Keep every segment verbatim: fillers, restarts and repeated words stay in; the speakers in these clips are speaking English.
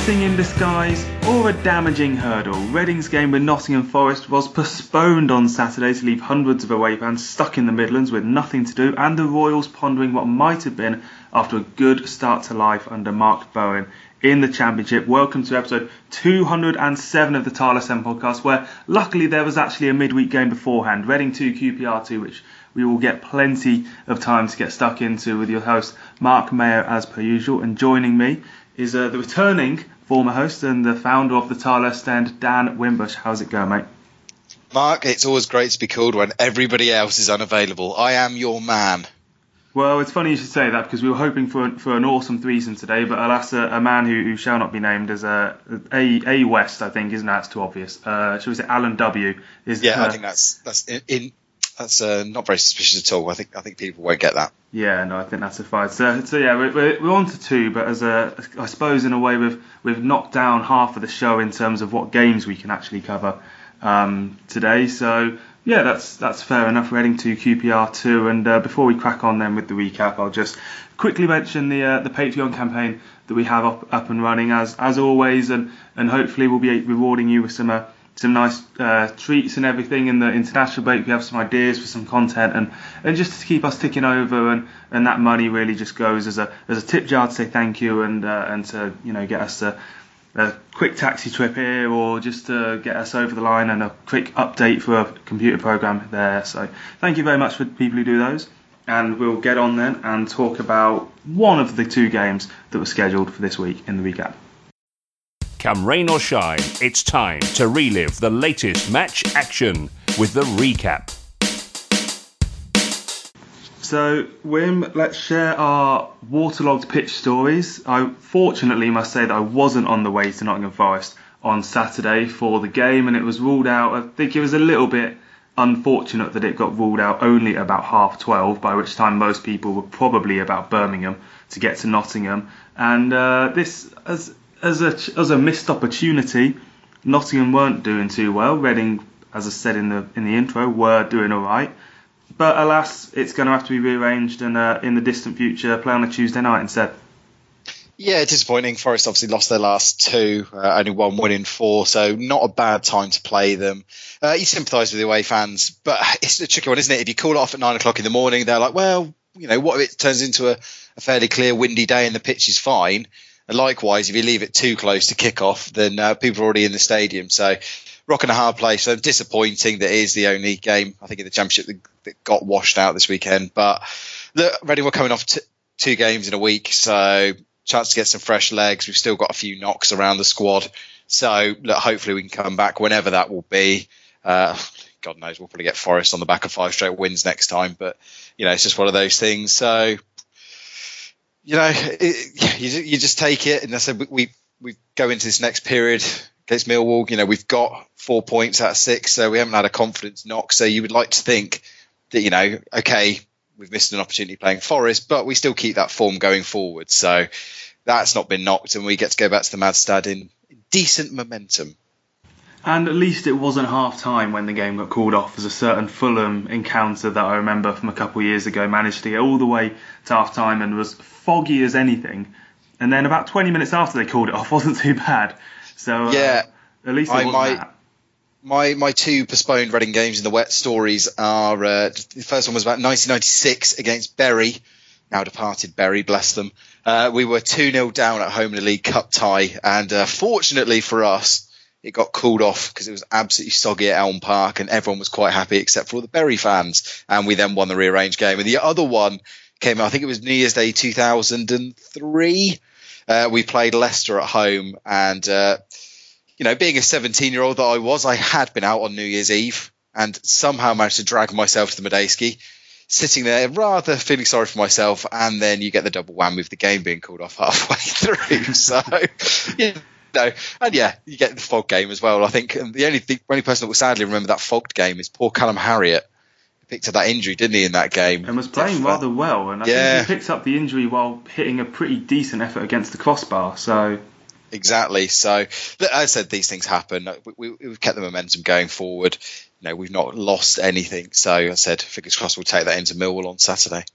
blessing in disguise or a damaging hurdle, Reading's game with Nottingham Forest was postponed on Saturday to leave hundreds of away fans stuck in the Midlands with nothing to do, and the Royals pondering what might have been after a good start to life under Mark Bowen in the Championship. Welcome to episode two hundred seven of the Tile S M podcast, where luckily there was actually a midweek game beforehand, Reading two, Q P R two, which we will get plenty of time to get stuck into with your host Mark Mayo as per usual. And joining me is uh, the returning former host and the founder of the Tile S Stand, Dan Wimbush. How's it going, mate? Mark, it's always great to be called when everybody else is unavailable. I am your man. Well, it's funny you should say that, because we were hoping for for an awesome threesome today, but alas, a, a man who, who shall not be named is a, a A West, I think, isn't that? It's too obvious. Uh, shall we say Alan W? Is yeah, uh, I think that's that's in, in that's uh, not very suspicious at all. I think I think people won't get that. Yeah, no, I think that's a fight. So, so yeah, we're, we're we're on to two, but as a, I suppose in a way we've we've knocked down half of the show in terms of what games we can actually cover um, today. So yeah, that's that's fair enough. We're heading to Q P R two, and uh, before we crack on then with the recap, I'll just quickly mention the uh, the Patreon campaign that we have up up and running as as always, and and hopefully we'll be rewarding you with some. Uh, some nice uh, treats and everything in the international break. We have some ideas for some content, and, and just to keep us ticking over, and, and that money really just goes as a as a tip jar to say thank you, and uh, and to you know get us a, a quick taxi trip here, or just to get us over the line, and a quick update for a computer program there. So thank you very much for people who do those, and we'll get on then and talk about one of the two games that were scheduled for this week in the recap. Come rain or shine, it's time to relive the latest match action with the recap. So, Wim, let's share our waterlogged pitch stories. I fortunately must say that I wasn't on the way to Nottingham Forest on Saturday for the game, and it was ruled out. I think it was a little bit unfortunate that it got ruled out only at about half twelve, by which time most people were probably about Birmingham to get to Nottingham. And uh, this, as As a as a missed opportunity, Nottingham weren't doing too well. Reading, as I said in the in the intro, were doing all right. But alas, it's going to have to be rearranged, and uh, in the distant future, play on a Tuesday night instead. Yeah, disappointing. Forest obviously lost their last two, uh, only one win in four, so not a bad time to play them. Uh, you sympathise with the away fans, but it's a tricky one, isn't it? If you call it off at nine o'clock in the morning, they're like, well, you know, what if it turns into a, a fairly clear, windy day and the pitch is fine? And likewise, if you leave it too close to kick off, then uh, people are already in the stadium. So, rock and a hard place. So, disappointing that it is the only game, I think, in the Championship that, that got washed out this weekend. But, look, Reading were coming off t- two games in a week. So, chance to get some fresh legs. We've still got a few knocks around the squad. So, look, hopefully we can come back whenever that will be. Uh, God knows, we'll probably get Forest on the back of five straight wins next time. But, you know, it's just one of those things. So, you know, it, you, you just take it, and I said we we go into this next period against Millwall. You know, we've got four points out of six, so we haven't had a confidence knock. So you would like to think that, you know, okay, we've missed an opportunity playing Forest, but we still keep that form going forward. So that's not been knocked, and we get to go back to the Madstad in decent momentum. And at least it wasn't half time when the game got called off, as a certain Fulham encounter that I remember from a couple of years ago managed to get all the way to half time and was foggy as anything. And then about twenty minutes after they called it off, wasn't too bad. So uh, yeah, at least it I, wasn't my, that. My, my two postponed Reading games in the wet stories are, uh, the first one was about nineteen ninety-six against Bury, now departed Bury, bless them. Uh, we were two nil down at home in a League Cup tie, and uh, fortunately for us, it got called off because it was absolutely soggy at Elm Park, and everyone was quite happy except for all the Bury fans. And we then won the rearranged game. And the other one came out, I think it was New Year's Day two thousand three. Uh, we played Leicester at home. And, uh, you know, being a seventeen-year-old that I was, I had been out on New Year's Eve and somehow managed to drag myself to the Medeski, sitting there rather feeling sorry for myself. And then you get the double whammy with the game being called off halfway through. So, yeah. No, and yeah, you get the fog game as well. I think the only the only person that will sadly remember that fogged game is poor Callum Harriott. He picked up that injury, didn't he, in that game? And was playing Definitely. rather well. And I yeah. think he picked up the injury while hitting a pretty decent effort against the crossbar. So exactly. So, as I said, these things happen. We, we, we've kept the momentum going forward. You know, we've not lost anything. So, as I said, fingers crossed we'll take that into Millwall on Saturday.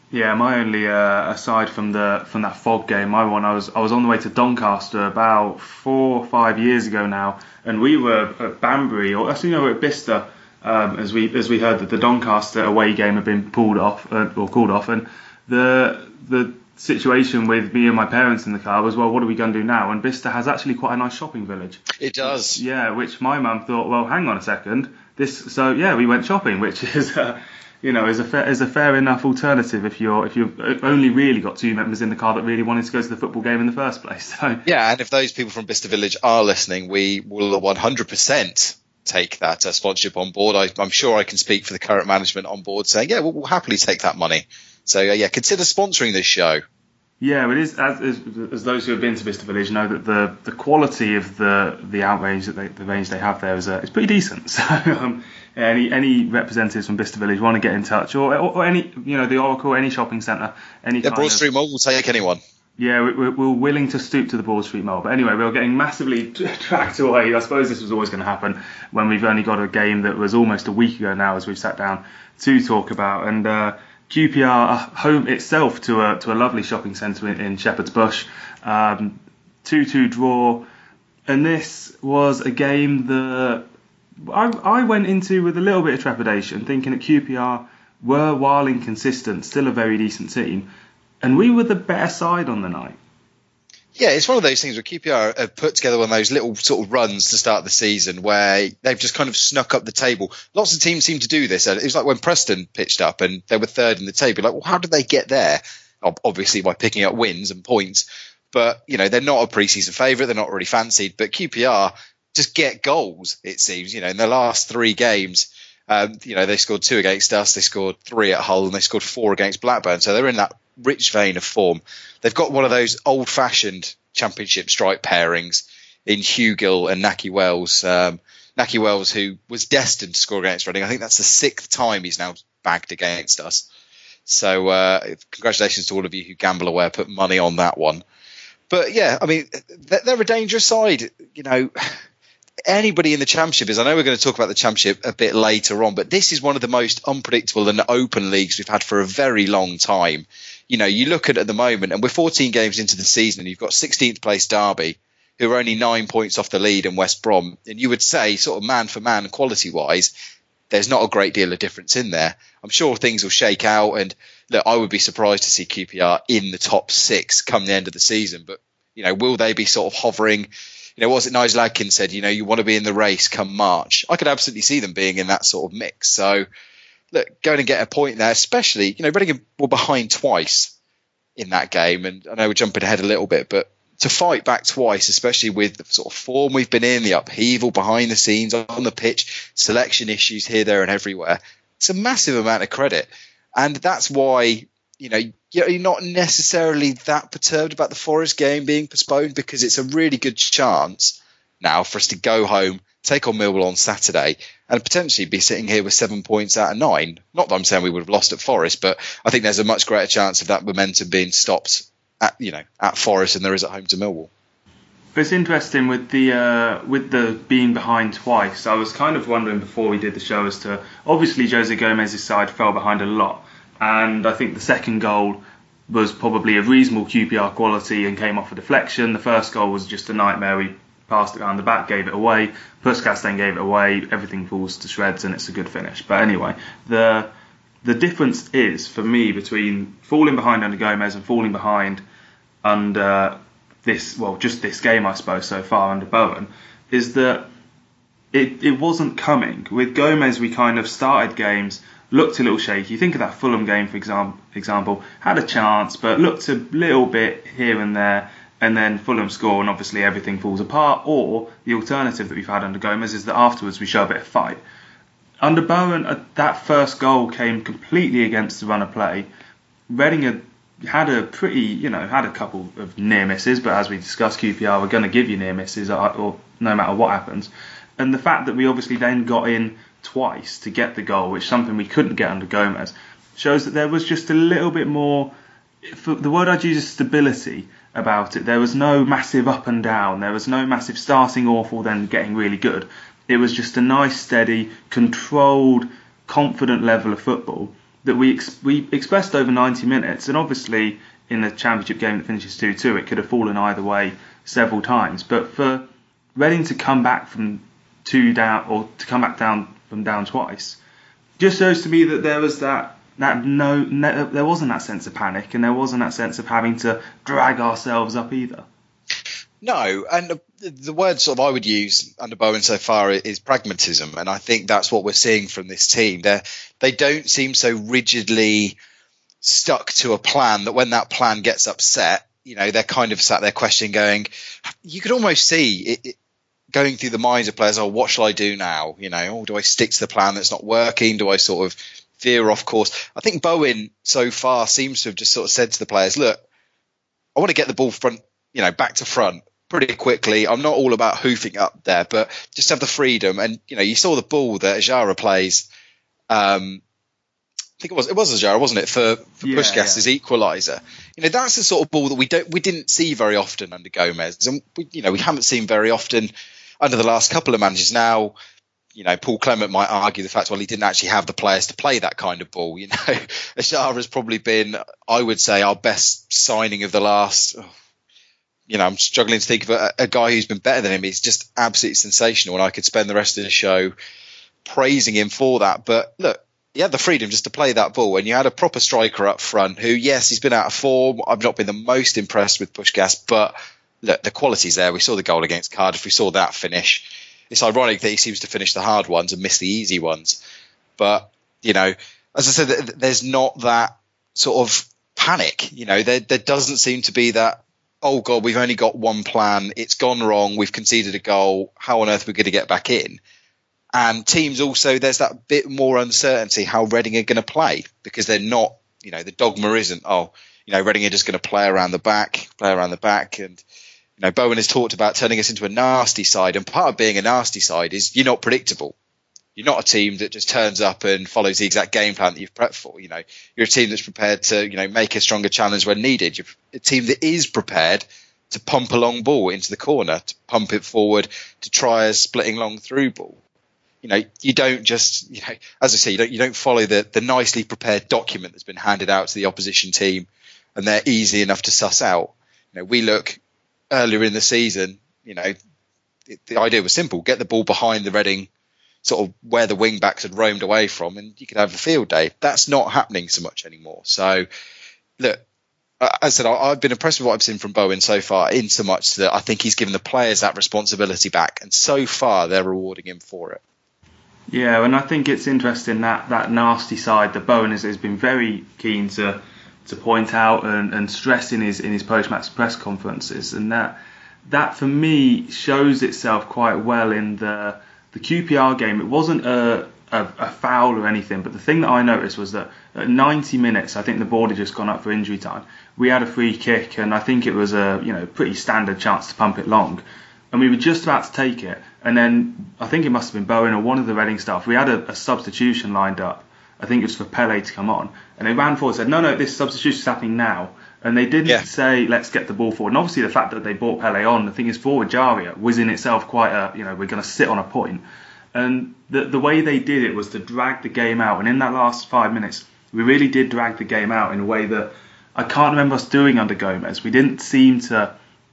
Yeah, my only uh, aside from the from that fog game, my one I was I was on the way to Doncaster about four or five years ago now, and we were at Banbury, or actually no, we were at Bicester, um, as we as we heard that the Doncaster away game had been pulled off uh, or called off, and the the situation with me and my parents in the car was, well, what are we going to do now? And Bicester has actually quite a nice shopping village. It does. Yeah, which my mum thought, well, hang on a second, this. So yeah, we went shopping, which is. Uh, You know, is a fair, is a fair enough alternative if you're if you've only really got two members in the car that really wanted to go to the football game in the first place. So yeah, and if those people from Bicester Village are listening, we will one hundred percent take that uh, sponsorship on board. I, I'm sure I can speak for the current management on board, saying yeah, we'll, we'll happily take that money. So uh, yeah, consider sponsoring this show. Yeah, it is. As, as, as those who have been to Bicester Village know that the, the quality of the the outrage that they, the range they have there is uh, is pretty decent. So. Um, Any any representatives from Bicester Village want to get in touch, or, or, or any, you know, the Oracle, any shopping centre, any. Yeah, Broad Street Mall will take anyone. Yeah, we, we're willing to stoop to the Broad Street Mall. But anyway, we were getting massively tracked away. I suppose this was always going to happen when we've only got a game that was almost a week ago now, as we've sat down to talk about. And uh, Q P R home itself to a to a lovely shopping centre in, in Shepherd's Bush, um, two two draw, and this was a game that. I, I went into with a little bit of trepidation, thinking that Q P R were, while inconsistent, still a very decent team, and we were the better side on the night. Yeah, it's one of those things where Q P R have put together one of those little sort of runs to start the season where they've just kind of snuck up the table. Lots of teams seem to do this. It was like when Preston pitched up and they were third in the table. Like, well, how did they get there? Obviously by picking up wins and points. But, you know, they're not a pre-season favourite. They're not really fancied. But Q P R just get goals, it seems. You know, in the last three games, um, you know, they scored two against us, they scored three at Hull, and they scored four against Blackburn. So they're in that rich vein of form. They've got one of those old-fashioned championship strike pairings in Hugill and Nahki Wells. Um, Nahki Wells, who was destined to score against Reading. I think that's the sixth time he's now bagged against us. So uh, congratulations to all of you who gamble away, put money on that one. But yeah, I mean, they're a dangerous side, you know. Anybody in the Championship is, I know we're going to talk about the Championship a bit later on, but this is one of the most unpredictable and open leagues we've had for a very long time. You know, you look at it at the moment, and we're fourteen games into the season, and you've got sixteenth place Derby, who are only nine points off the lead, and West Brom. And you would say, sort of man for man, quality-wise, there's not a great deal of difference in there. I'm sure things will shake out, and look, I would be surprised to see Q P R in the top six come the end of the season. But, you know, will they be sort of hovering? You know, what was it Nigel Adkins said, you know, you want to be in the race come March. I could absolutely see them being in that sort of mix. So, look, going and get a point there, especially, you know, Reading were behind twice in that game. And I know we're jumping ahead a little bit, but to fight back twice, especially with the sort of form we've been in, the upheaval behind the scenes, on the pitch, selection issues here, there and everywhere, it's a massive amount of credit. And that's why, you know, you're not necessarily that perturbed about the Forest game being postponed, because it's a really good chance now for us to go home, take on Millwall on Saturday, and potentially be sitting here with seven points out of nine. Not that I'm saying we would have lost at Forest, but I think there's a much greater chance of that momentum being stopped at, you know, at Forest than there is at home to Millwall. But it's interesting with the uh, with the being behind twice. I was kind of wondering before we did the show as to, obviously Jose Gomez's side fell behind a lot. And I think the second goal was probably of reasonable Q P R quality and came off a deflection. The first goal was just a nightmare. We passed it around the back, gave it away. Puskas then gave it away. Everything falls to shreds and it's a good finish. But anyway, the the difference is, for me, between falling behind under Gomez and falling behind under this, well, just this game, I suppose, so far under Bowen, is that it, it wasn't coming. With Gomez, we kind of started games, looked a little shaky. Think of that Fulham game, for example, example, had a chance, but looked a little bit here and there, and then Fulham score, and obviously everything falls apart. Or the alternative that we've had under Gomez is that afterwards we show a bit of fight. Under Bowen, uh, that first goal came completely against the run of play. Reading had, had a pretty, you know, had a couple of near misses, but as we discussed, Q P R were going to give you near misses, or, or no matter what happens. And the fact that we obviously then got in twice to get the goal, which is something we couldn't get under Gomez, shows that there was just a little bit more, for the word I'd use is stability about it. There was no massive up and down. There was no massive starting awful then getting really good. It was just a nice, steady, controlled, confident level of football that we ex- we expressed over ninety minutes, and obviously in a championship game that finishes two two, it could have fallen either way several times. But for Reading to come back from two down, or to come back down from down twice, just shows to me that there was that that no, no there wasn't that sense of panic, and there wasn't that sense of having to drag ourselves up either. No, and the, the word sort of I would use under Bowen so far is pragmatism, and I think that's what we're seeing from this team. They they don't seem so rigidly stuck to a plan that when that plan gets upset, you know, they're kind of sat there questioning, going, you could almost see it, it going through the minds of players, oh, what shall I do now? You know, oh, do I stick to the plan that's not working? Do I sort of veer off course? I think Bowen so far seems to have just sort of said to the players, look, I want to get the ball front, you know, back to front pretty quickly. I'm not all about hoofing up there, but just have the freedom. And, you know, you saw the ball that Ajara plays. Um, I think it was it was Ajara, wasn't it, for, for yeah, Puskás, yeah. his equaliser. You know, that's the sort of ball that we don't we didn't see very often under Gomez, and we, you know, we haven't seen very often under the last couple of managers. Now, you know, Paul Clement might argue the fact, well, he didn't actually have the players to play that kind of ball. You know, Ajara has probably been, I would say, our best signing of the last. Oh, you know, I'm struggling to think of a, a guy who's been better than him. He's just absolutely sensational, and I could spend the rest of the show praising him for that. But look, he had the freedom just to play that ball, and you had a proper striker up front who, yes, he's been out of form. I've not been the most impressed with Puskás, but look, the quality's there. We saw the goal against Cardiff. We saw that finish. It's ironic that he seems to finish the hard ones and miss the easy ones. But, you know, as I said, there's not that sort of panic. You know, there, there doesn't seem to be that, oh, God, we've only got one plan. It's gone wrong. We've conceded a goal. How on earth are we going to get back in? And teams also, there's that bit more uncertainty how Reading are going to play, because they're not, you know, the dogma isn't, oh, you know, Reading are just going to play around the back, play around the back. And, you know, Bowen has talked about turning us into a nasty side. And part of being a nasty side is you're not predictable. You're not a team that just turns up and follows the exact game plan that you've prepped for. You know, you're a team that's prepared to, you know, make a stronger challenge when needed. You're a team that is prepared to pump a long ball into the corner, to pump it forward, to try a splitting long through ball. You know, you don't just, you know, as I say, you don't you don't follow the the nicely prepared document that's been handed out to the opposition team, and they're easy enough to suss out. You know, we look earlier in the season. You know, the, the idea was simple: get the ball behind the Reading, sort of where the wing backs had roamed away from, and you could have a field day. That's not happening so much anymore. So, look, as I said, I've been impressed with what I've seen from Bowen so far, in so much that I think he's given the players that responsibility back, and so far they're rewarding him for it. Yeah, and I think it's interesting that that nasty side that Bowen has, has been very keen to to point out and, and stress in his in his post-match press conferences, and that that for me shows itself quite well in the the Q P R game. It wasn't a, a a foul or anything, but the thing that I noticed was that at ninety minutes, I think the board had just gone up for injury time. We had a free kick, and I think it was a you know pretty standard chance to pump it long, and we were just about to take it. And then I think it must have been Bowen or one of the Reading staff. We had a, a substitution lined up. I think it was for Pele to come on. And they ran forward and said, no, no, this substitution is happening now. And they didn't yeah. say, let's get the ball forward. And obviously the fact that they brought Pele on, the thing is, forward Jaria was in itself quite a, you know, we're going to sit on a point. And the, the way they did it was to drag the game out. And in that last five minutes, we really did drag the game out in a way that I can't remember us doing under Gomez. We didn't seem to...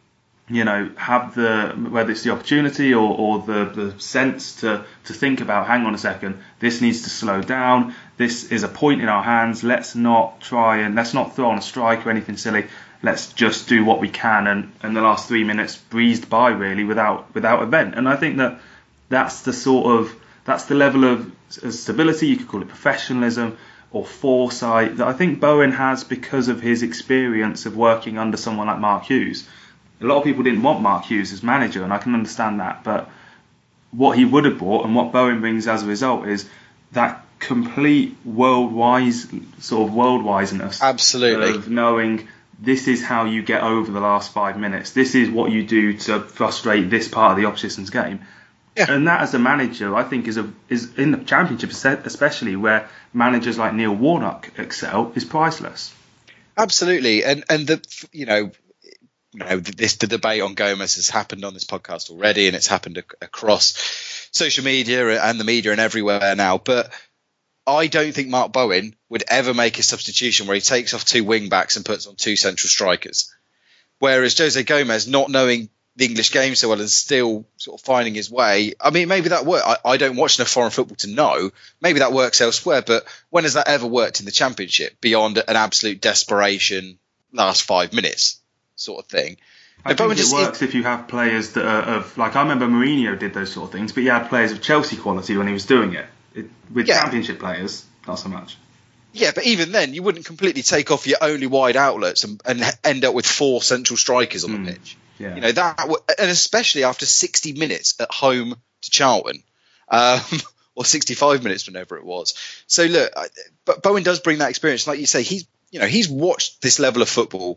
you know, have the, whether it's the opportunity or, or the, the sense to, to think about, hang on a second, this needs to slow down, this is a point in our hands, let's not try and, let's not throw on a strike or anything silly, let's just do what we can. And, and the last three minutes breezed by really without without event. And I think that that's the sort of, that's the level of stability, you could call it professionalism or foresight, that I think Bowen has because of his experience of working under someone like Mark Hughes. A lot of people didn't want Mark Hughes as manager, and I can understand that. But what he would have brought, and what Bowen brings as a result, is that complete world-wise, sort of world-wiseness. Absolutely. Of knowing this is how you get over the last five minutes. This is what you do to frustrate this part of the opposition's game. Yeah. And that, as a manager, I think is a is in the Championship, especially where managers like Neil Warnock excel, is priceless. Absolutely, and and the you know. You know, this the debate on Gomez has happened on this podcast already, and it's happened ac- across social media and the media and everywhere now. But I don't think Mark Bowen would ever make a substitution where he takes off two wing backs and puts on two central strikers. Whereas Jose Gomez, not knowing the English game so well and still sort of finding his way, I mean, maybe that works. I, I don't watch enough foreign football to know. Maybe that works elsewhere, but when has that ever worked in the Championship beyond an absolute desperation last five minutes sort of thing? I think Bowen it just, works it, if you have players that are of, like I remember Mourinho did those sort of things, but he had players of Chelsea quality when he was doing it. it with yeah. Championship players, not so much. Yeah, but even then, you wouldn't completely take off your only wide outlets and, and end up with four central strikers on mm, the pitch. Yeah. You know that, and especially after sixty minutes at home to Charlton, um, or sixty-five minutes, whenever it was. So look, I, but Bowen does bring that experience, like you say. He's, you know, he's watched this level of football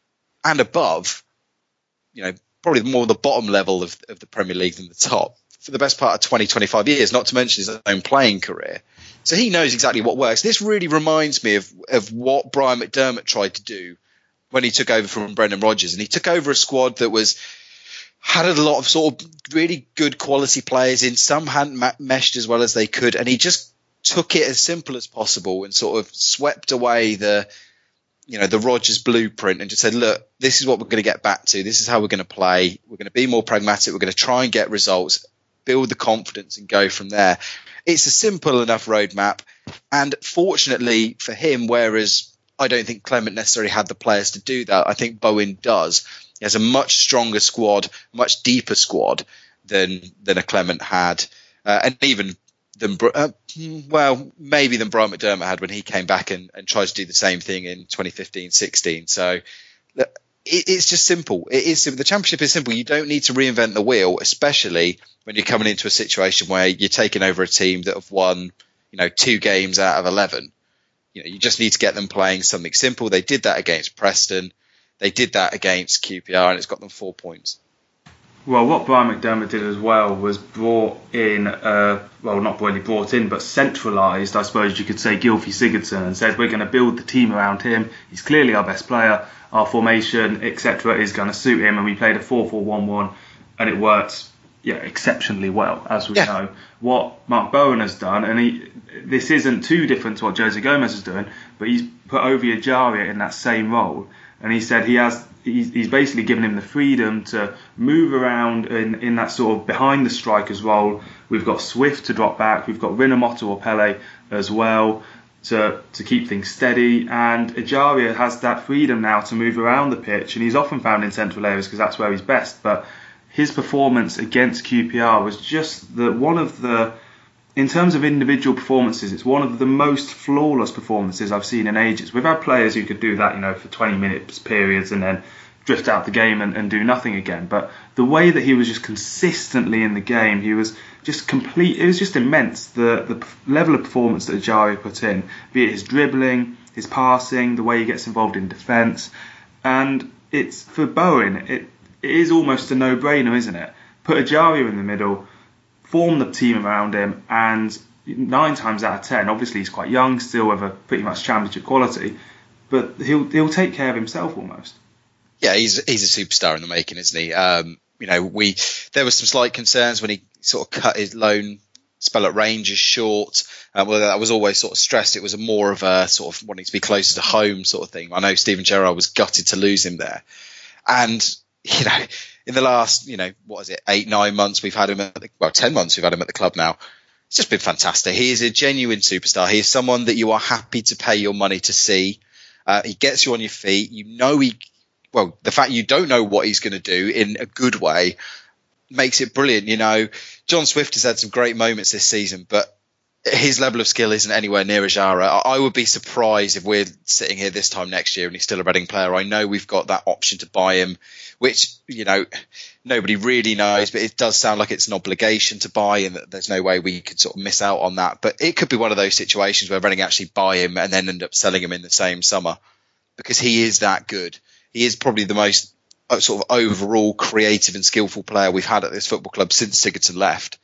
and above. You know, probably more the bottom level of, of the Premier League than the top for the best part of twenty, twenty-five years. Not to mention his own playing career. So he knows exactly what works. This really reminds me of, of what Brian McDermott tried to do when he took over from Brendan Rodgers. And he took over a squad that was had a lot of sort of really good quality players in. Some hadn't ma- meshed as well as they could. And he just took it as simple as possible and sort of swept away the, you know, the Rodgers blueprint and just said, look, this is what we're going to get back to. This is how we're going to play. We're going to be more pragmatic. We're going to try and get results, build the confidence and go from there. It's a simple enough roadmap, and fortunately for him, whereas I don't think Clement necessarily had the players to do that, I think Bowen does. He has a much stronger squad, much deeper squad than than a Clement had, uh, and even than uh, well, maybe than Brian McDermott had when he came back and, and tried to do the same thing in twenty fifteen sixteen. So it, it's just simple. It is the Championship is simple. You don't need to reinvent the wheel, especially when you're coming into a situation where you're taking over a team that have won, you know, two games out of eleven. You know, you just need to get them playing something simple. They did that against Preston. They did that against Q P R, and it's got them four points. Well, what Brian McDermott did as well was brought in, uh, well, not really brought in, but centralised, I suppose you could say, Gylfi Sigurdsson, and said we're going to build the team around him. He's clearly our best player. Our formation, et cetera, is going to suit him, and we played a four four one one, and it worked, yeah, exceptionally well, as we yeah. know. What Mark Bowen has done, and he, this isn't too different to what Jose Gomez is doing, but he's put Ovie Ejaria in that same role, and he said he has. He's, he's basically given him the freedom to move around in, in that sort of behind the strikers role. We've got Swift to drop back. We've got Rinomhota or Pele as well to to keep things steady. And Ejaria has that freedom now to move around the pitch. And he's often found in central areas because that's where he's best. But his performance against Q P R was just the one of the, in terms of individual performances, it's one of the most flawless performances I've seen in ages. We've had players who could do that, you know, for twenty minutes periods and then drift out the game and, and do nothing again. But the way that he was just consistently in the game, he was just complete. It was just immense, the the level of performance that Ejaria put in, be it his dribbling, his passing, the way he gets involved in defence. And it's for Bowen, it, it is almost a no-brainer, isn't it? Put Ejaria in the middle, form the team around him, and nine times out of ten, obviously he's quite young, still with a pretty much championship quality, but he'll he'll take care of himself almost. Yeah, he's he's a superstar in the making, isn't he? Um, you know, we there were some slight concerns when he sort of cut his loan spell at Rangers short. Uh, well, that was always sort of stressed. It was a more of a sort of wanting to be closer to home sort of thing. I know Steven Gerrard was gutted to lose him there, and you know, in the last you know what is it eight nine months we've had him at the, well ten months we've had him at the club now. It's just been fantastic. He is a genuine superstar. He is someone that you are happy to pay your money to see. Uh, he gets you on your feet. You know he. Well, the fact you don't know what he's going to do in a good way makes it brilliant. You know, John Swift has had some great moments this season, but his level of skill isn't anywhere near Ejaria. I would be surprised if we're sitting here this time next year and he's still a Reading player. I know we've got that option to buy him, which, you know, nobody really knows, but it does sound like it's an obligation to buy and that there's no way we could sort of miss out on that. But it could be one of those situations where Reading actually buy him and then end up selling him in the same summer because he is that good. He is probably the most uh, sort of overall creative and skillful player we've had at this football club since Sigurdsson left.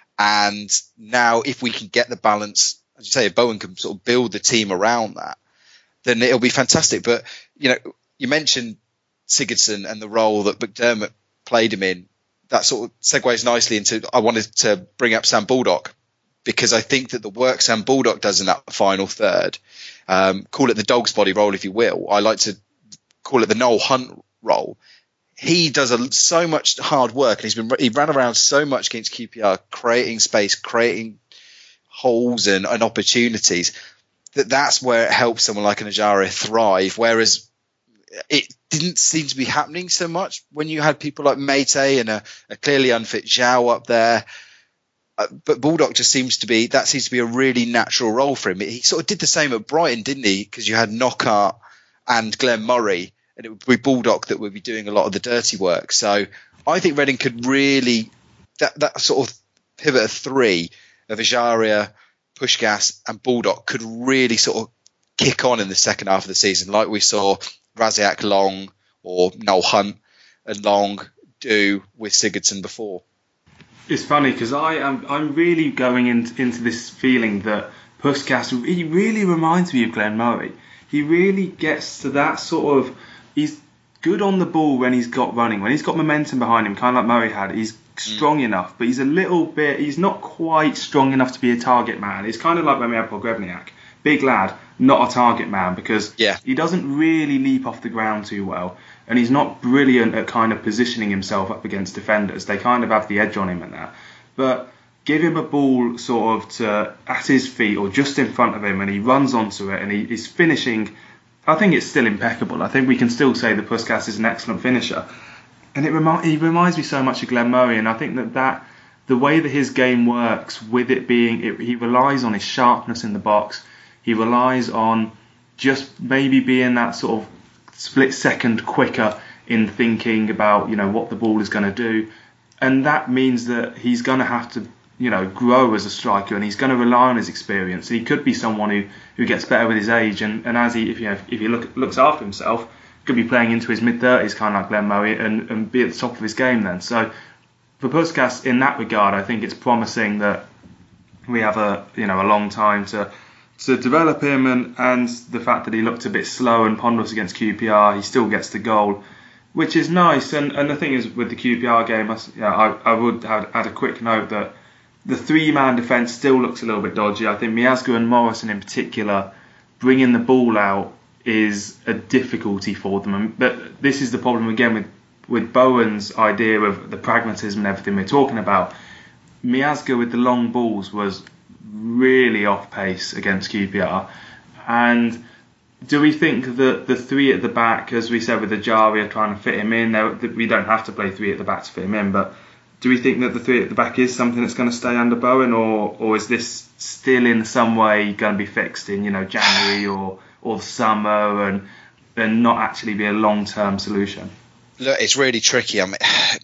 And now if we can get the balance, as you say, if Bowen can sort of build the team around that, then it'll be fantastic. But, you know, you mentioned Sigurdsson and the role that McDermott played him in. That sort of segues nicely into, I wanted to bring up Sam Baldock because I think that the work Sam Baldock does in that final third, um, call it the dog's body role if you will, I like to call it the Noel Hunt role. He does a, so much hard work, and he's been he ran around so much against Q P R, creating space, creating holes and, and opportunities, that that's where it helps someone like an Ajaria thrive, whereas it didn't seem to be happening so much when you had people like Mate and a, a clearly unfit Zhao up there. Uh, but Baldock just seems to be, that seems to be a really natural role for him. He sort of did the same at Brighton, didn't he? Because you had Knockaert and Glenn Murray, and it would be Baldock that would be doing a lot of the dirty work. So I think Reading could really, that, that sort of pivot of three of Ajaria, Puskás and Baldock could really sort of kick on in the second half of the season, like we saw Rasiak Long or Noel Hunt and Long do with Sigurdsson before. It's funny because I am I'm really going into, into this feeling that Puskás, he really reminds me of Glenn Murray. He really gets to that sort of, he's good on the ball when he's got running, when he's got momentum behind him, kind of like Murray had. He's strong mm. enough, but he's a little bit, he's not quite strong enough to be a target man. It's kind of like when we had Pogrebniak. Big lad, not a target man, because yeah. he doesn't really leap off the ground too well, and he's not brilliant at kind of positioning himself up against defenders. They kind of have the edge on him at that. But give him a ball sort of to at his feet or just in front of him, and he runs onto it, and he, he's finishing. I think it's still impeccable. I think we can still say that Puskás is an excellent finisher. And it remi- he reminds me so much of Glenn Murray, and I think that, that the way that his game works, with it being, it, he relies on his sharpness in the box. He relies on just maybe being that sort of split second quicker in thinking about, you know, what the ball is going to do. And that means that he's going to have to, you know, grow as a striker, and he's going to rely on his experience. He could be someone who, who gets better with his age, and, and as he, if you know, if he look, looks after himself, could be playing into his mid thirties, kind of like Glenn Murray, and, and be at the top of his game then. So for Puskás, in that regard, I think it's promising that we have a, you know, a long time to to develop him, and, and the fact that he looked a bit slow and ponderous against Q P R, he still gets the goal, which is nice. And, and the thing is, with the Q P R game, I, yeah, I, I would have, add a quick note that the three-man defence still looks a little bit dodgy. I think Miazga and Morrison in particular, bringing the ball out is a difficulty for them. And, but this is the problem again with, with Bowen's idea of the pragmatism and everything we're talking about. Miazga with the long balls was really off pace against Q P R. And do we think that the three at the back, as we said with Ajaria trying to fit him in, we don't have to play three at the back to fit him in, but do we think that the three at the back is something that's going to stay under Bowen, or or is this still in some way going to be fixed in, you know, January or or the summer, and and not actually be a long term solution? Look, it's really tricky. I mean,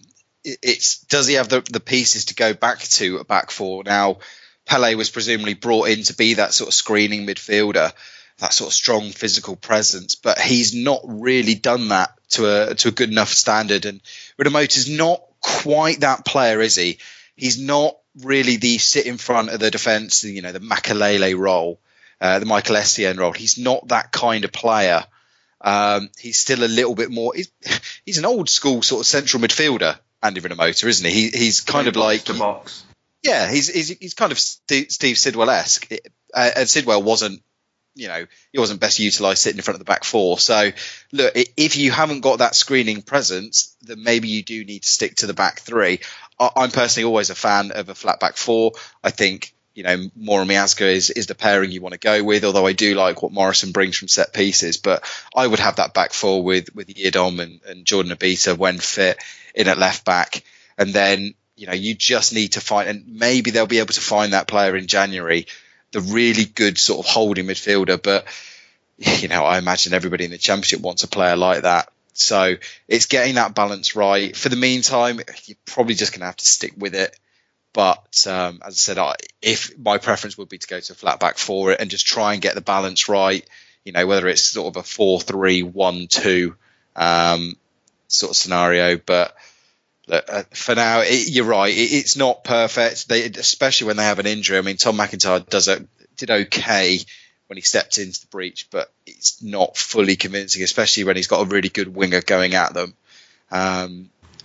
it's does he have the the pieces to go back to a back four now? Pele was presumably brought in to be that sort of screening midfielder, that sort of strong physical presence, but he's not really done that to a to a good enough standard. And Rinomhota is not quite that player, is he? He's not really the sit in front of the defence, you know, the Makelele role, uh, the Michael Essien role. He's not that kind of player. Um, he's still a little bit more. He's, he's an old school sort of central midfielder, Andy Rinomhota, isn't he? he he's kind of like the box. Yeah, he's he's he's kind of Steve, Steve Sidwell-esque, uh, and Sidwell wasn't, you know, he wasn't best utilised sitting in front of the back four. So, look, if you haven't got that screening presence, then maybe you do need to stick to the back three. I'm personally always a fan of a flat back four. I think, you know, Mora Miazga is, is the pairing you want to go with, although I do like what Morrison brings from set pieces. But I would have that back four with, with Yiadom and, and Jordan Obita when fit in at left back. And then, you know, you just need to find, and maybe they'll be able to find that player in January, the really good sort of holding midfielder. But, you know, I imagine everybody in the Championship wants a player like that. So it's getting that balance right. For the meantime, you're probably just going to have to stick with it. But um, as I said, I, if my preference would be to go to a flat back for it and just try and get the balance right, you know, whether it's sort of a four three one two um, sort of scenario. But look, uh, for now, it, you're right. It, it's not perfect, they, especially when they have an injury. I mean, Tom McIntyre does a, did okay when he stepped into the breach, but it's not fully convincing, especially when he's got a really good winger going at them. Um,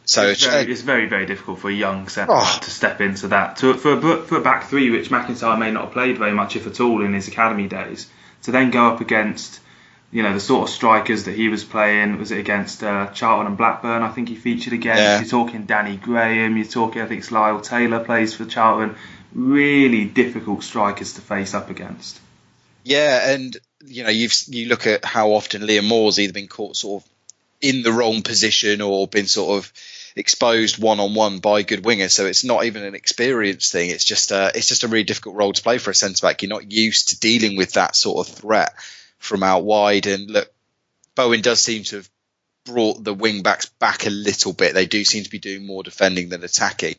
So it's, it's, very, uh, it's very, very difficult for a young centre oh. to step into that. To, for, a, for a back three, which McIntyre may not have played very much, if at all, in his academy days, to then go up against, you know, the sort of strikers that he was playing. Was it against uh, Charlton and Blackburn? I think he featured against. Yeah. You're talking Danny Graham. You're talking, I think it's Lyle Taylor plays for Charlton. Really difficult strikers to face up against. Yeah, and you know, you've you look at how often Liam Moore's either been caught sort of in the wrong position or been sort of exposed one on one by good wingers. So it's not even an experience thing. It's just a, it's just a really difficult role to play for a centre back. You're not used to dealing with that sort of threat from out wide. And look, Bowen does seem to have brought the wing backs back a little bit. They do seem to be doing more defending than attacking.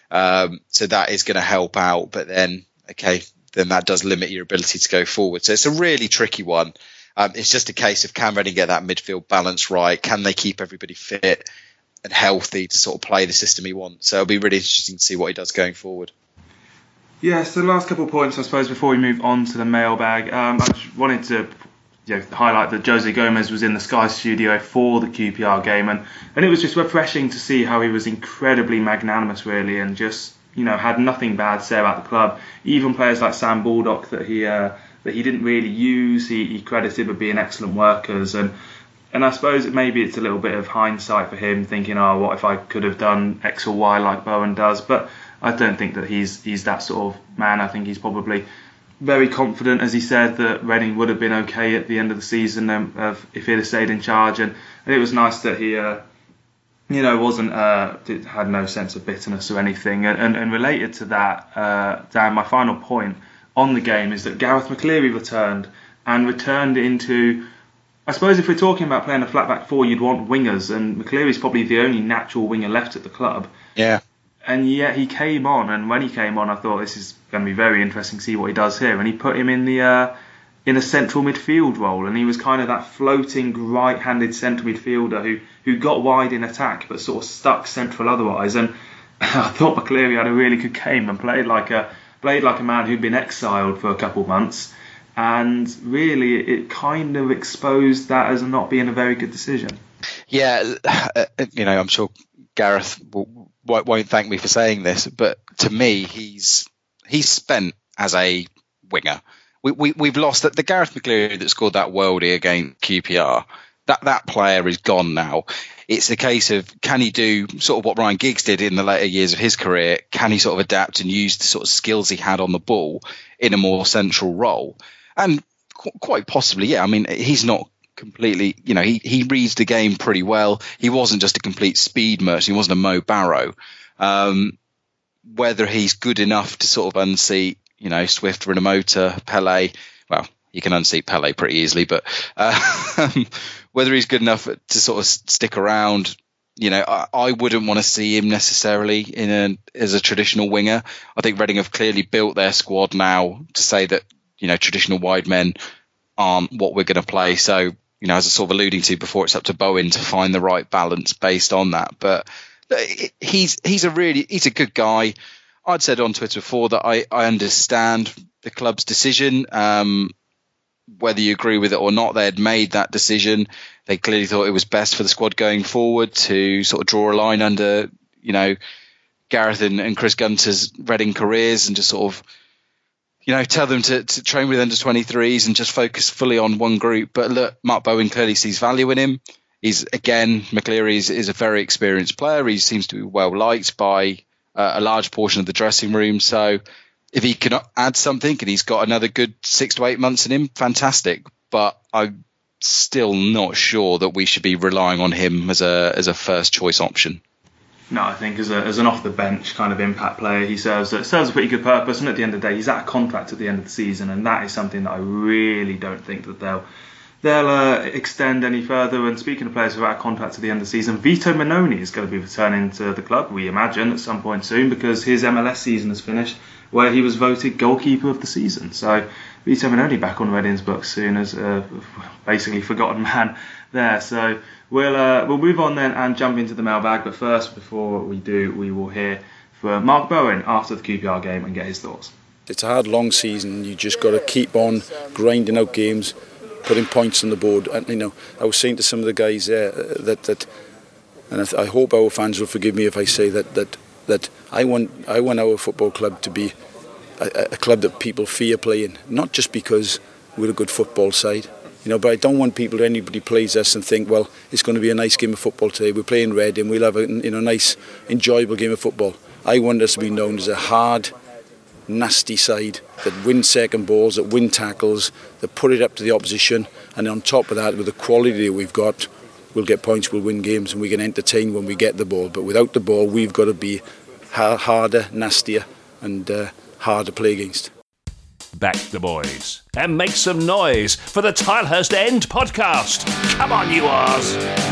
Um, so that is going to help out. But then, okay, then that does limit your ability to go forward. So it's a really tricky one. Um, it's just a case of can Reading get that midfield balance right? Can they keep everybody fit and healthy to sort of play the system he wants? So it'll be really interesting to see what he does going forward. Yeah, so the last couple of points, I suppose, before we move on to the mailbag, um, I just wanted to you know, highlight that Jose Gomez was in the Sky studio for the Q P R game, and, and it was just refreshing to see how he was incredibly magnanimous, really, and just you know had nothing bad to say about the club. Even players like Sam Baldock that he uh, that he didn't really use, he, he credited with being excellent workers, and and I suppose it, maybe it's a little bit of hindsight for him, thinking, oh, what if I could have done X or Y like Bowen does, but I don't think that he's he's that sort of man. I think he's probably very confident, as he said, that Reading would have been okay at the end of the season um, of, if he'd have stayed in charge. And, and it was nice that he, uh, you know, wasn't uh, did, had no sense of bitterness or anything. And, and, and related to that, uh, Dan, my final point on the game is that Gareth McCleary returned and returned into. I suppose if we're talking about playing a flat back four, you'd want wingers, and McCleary's probably the only natural winger left at the club. Yeah. And yet he came on, and when he came on, I thought this is going to be very interesting to see what he does here. And he put him in the uh, in a central midfield role, and he was kind of that floating right-handed central midfielder who who got wide in attack but sort of stuck central otherwise. And I thought McCleary had a really good game and played like a played like a man who'd been exiled for a couple of months. And really, it kind of exposed that as not being a very good decision. Yeah, you know, I'm sure Gareth will, won't thank me for saying this, but to me, he's he's spent as a winger. We, we, we've lost that the Gareth McCleary that scored that worldie against Q P R. That that player is gone now. It's a case of can he do sort of what Ryan Giggs did in the later years of his career? Can he sort of adapt and use the sort of skills he had on the ball in a more central role? And qu- quite possibly, yeah. I mean, he's not completely, you know, he, he reads the game pretty well. He wasn't just a complete speed merchant. He wasn't a Mo Barrow. Um, whether he's good enough to sort of unseat, you know, Swift, Rinomhota, Pele, well, you can unseat Pele pretty easily, but uh, whether he's good enough to sort of stick around, you know, I, I wouldn't want to see him necessarily in a, as a traditional winger. I think Reading have clearly built their squad now to say that, you know, traditional wide men aren't what we're going to play. So, you know, as I sort of alluding to before, it's up to Bowen to find the right balance based on that. But he's he's a really he's a good guy. I'd said on Twitter before that I, I understand the club's decision. Um, whether you agree with it or not, they had made that decision. They clearly thought it was best for the squad going forward to sort of draw a line under, you know, Gareth and, and Chris Gunter's Reading careers and just sort of, you know, tell them to, to train with under twenty-threes and just focus fully on one group. But look, Mark Bowen clearly sees value in him. He's, again, McCleary is, is a very experienced player. He seems to be well liked by uh, a large portion of the dressing room. So if he can add something and he's got another good six to eight months in him, fantastic. But I'm still not sure that we should be relying on him as a as a first choice option. No, I think as a as an off the bench kind of impact player, he serves a, serves a pretty good purpose. And at the end of the day, he's at a contract at the end of the season, and that is something that I really don't think that they'll they'll uh, extend any further. And speaking of players who are out of contract at the end of the season, Vito Mannone is going to be returning to the club, we imagine, at some point soon, because his M L S season has finished, where he was voted goalkeeper of the season. So Vito Mannone back on Reading's books soon as a basically forgotten man there. So we'll uh, we'll move on then and jump into the mailbag. But first, before we do, we will hear from Mark Bowen after the Q P R game and get his thoughts. It's a hard, long season. You just got to keep on grinding out games, putting points on the board. And you know, I was saying to some of the guys there that that And I, th- I hope our fans will forgive me if I say that that that I want I want our football club to be a, a club that people fear playing, not just because we're a good football side, you know. But I don't want people, anybody plays us and think, well, it's going to be a nice game of football today. We're playing Reading, we'll have a you know nice, enjoyable game of football. I want us to be known as a hard, nasty side that win second balls, that win tackles, that put it up to the opposition, and on top of that, with the quality that we've got, we'll get points, we'll win games, and we can entertain when we get the ball. But without the ball, we've got to be harder, nastier, and uh, harder to play against. Back the boys and make some noise for the Tilehurst End podcast. Come on, you R's.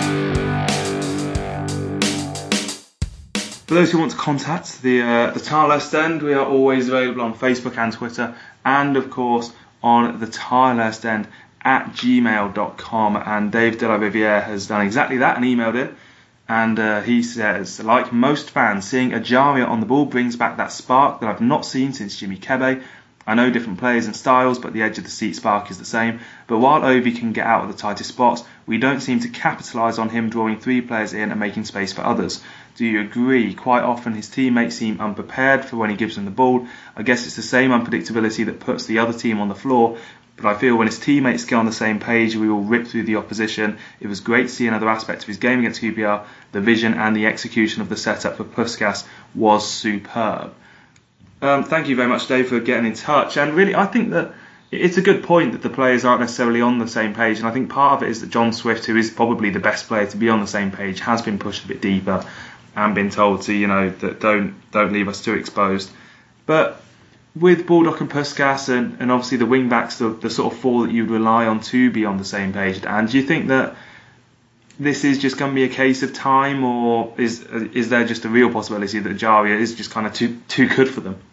For those who want to contact the uh, the Tilehurst End, we are always available on Facebook and Twitter, and of course on the Tilehurst End at gmail dot com. And Dave de la Riviere has done exactly that and emailed in. And uh, he says, like most fans, seeing Ajaria on the ball brings back that spark that I've not seen since Jimmy Kebe. I know different players and styles, but the edge of the seat spark is the same. But while Ovi can get out of the tightest spots, we don't seem to capitalise on him drawing three players in and making space for others. Do you agree? Quite often his teammates seem unprepared for when he gives them the ball. I guess it's the same unpredictability that puts the other team on the floor. But I feel when his teammates get on the same page, we will rip through the opposition. It was great to see another aspect of his game against Q P R. The vision and the execution of the setup for Puskas was superb. Um, thank you very much, Dave, for getting in touch. And really, I think that it's a good point that the players aren't necessarily on the same page. And I think part of it is that John Swift, who is probably the best player to be on the same page, has been pushed a bit deeper and been told to, you know, that don't don't leave us too exposed. But with Baldock and Puskas and, and obviously the wing backs, the, the sort of four that you'd rely on to be on the same page, and do you think that this is just going to be a case of time, or is is there just a real possibility that Ajaria is just kind of too too good for them?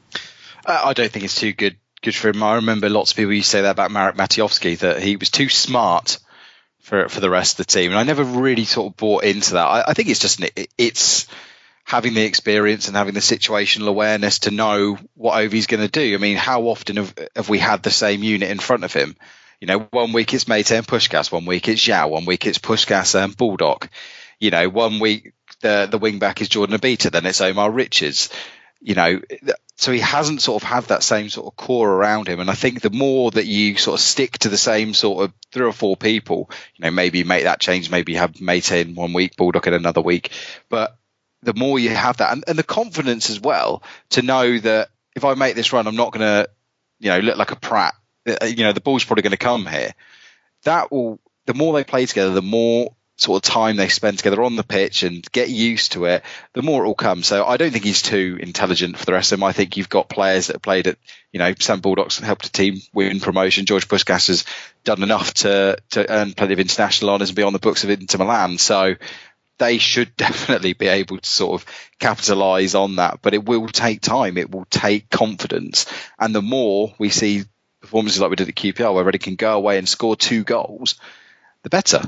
Uh, I don't think it's too good good for him. I remember lots of people used to say that about Marek Matiowski, that he was too smart for for the rest of the team, and I never really sort of bought into that. I, I think it's just it, it's having the experience and having the situational awareness to know what Ovi's going to do. I mean, how often have, have we had the same unit in front of him? You know, one week it's Mate and Puskas, one week it's Zhao, one week it's Puskas and Baldock. You know, one week the the wing back is Jordan Abita, then it's Omar Richards. You know, so he hasn't sort of had that same sort of core around him. And I think the more that you sort of stick to the same sort of three or four people, you know, maybe you make that change, maybe you have Mate in one week, Baldock in another week. But the more you have that, and, and the confidence as well, to know that if I make this run, I'm not going to, you know, look like a prat. You know, the ball's probably going to come here. That will, the more they play together, the more sort of time they spend together on the pitch and get used to it, the more it will come. So I don't think he's too intelligent for the rest of them. I think you've got players that have played at, you know, Sam Baldock's helped a team win promotion. George Puskas has done enough to to earn plenty of international honours and be on the books of Inter Milan. So they should definitely be able to sort of capitalise on that. But it will take time. It will take confidence. And the more we see performances like we did at Q P R, where Reading can go away and score two goals, the better.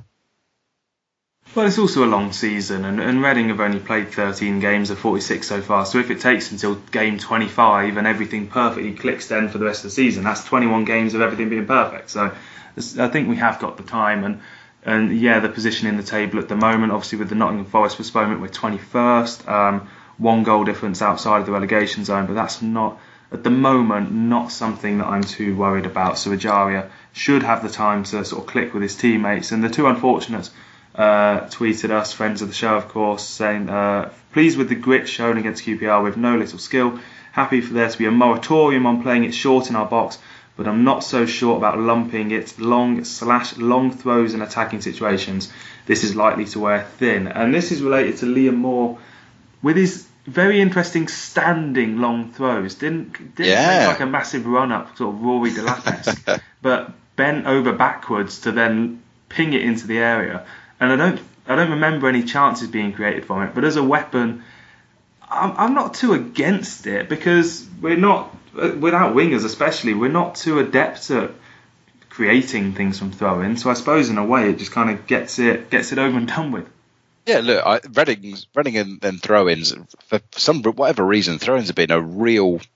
Well, it's also a long season, and, and Reading have only played thirteen games of forty-six so far. So if it takes until game twenty-five and everything perfectly clicks then for the rest of the season, that's twenty-one games of everything being perfect. So I think we have got the time. And, and yeah, the position in the table at the moment, obviously with the Nottingham Forest postponement, we're twenty-first. Um, one goal difference outside of the relegation zone, but that's not, at the moment, not something that I'm too worried about. So Ajaria should have the time to sort of click with his teammates. And the two unfortunates uh, tweeted us, friends of the show, of course, saying, uh, pleased with the grit shown against Q P R with no little skill. Happy for there to be a moratorium on playing it short in our box, but I'm not so sure about lumping it long slash long throws in attacking situations. This is likely to wear thin. And this is related to Liam Moore with his very interesting standing long throws. Didn't didn't yeah. make like a massive run up, sort of Rory Delap-esque, but bent over backwards to then ping it into the area. And I don't I don't remember any chances being created from it. But as a weapon, I'm I'm not too against it, because we're not, without wingers especially, we're not too adept at creating things from throw-in. So I suppose in a way it just kind of gets it gets it over and done with. Yeah, look, I, Reading, Reading and, and throw-ins, for some whatever reason, throw-ins have been a real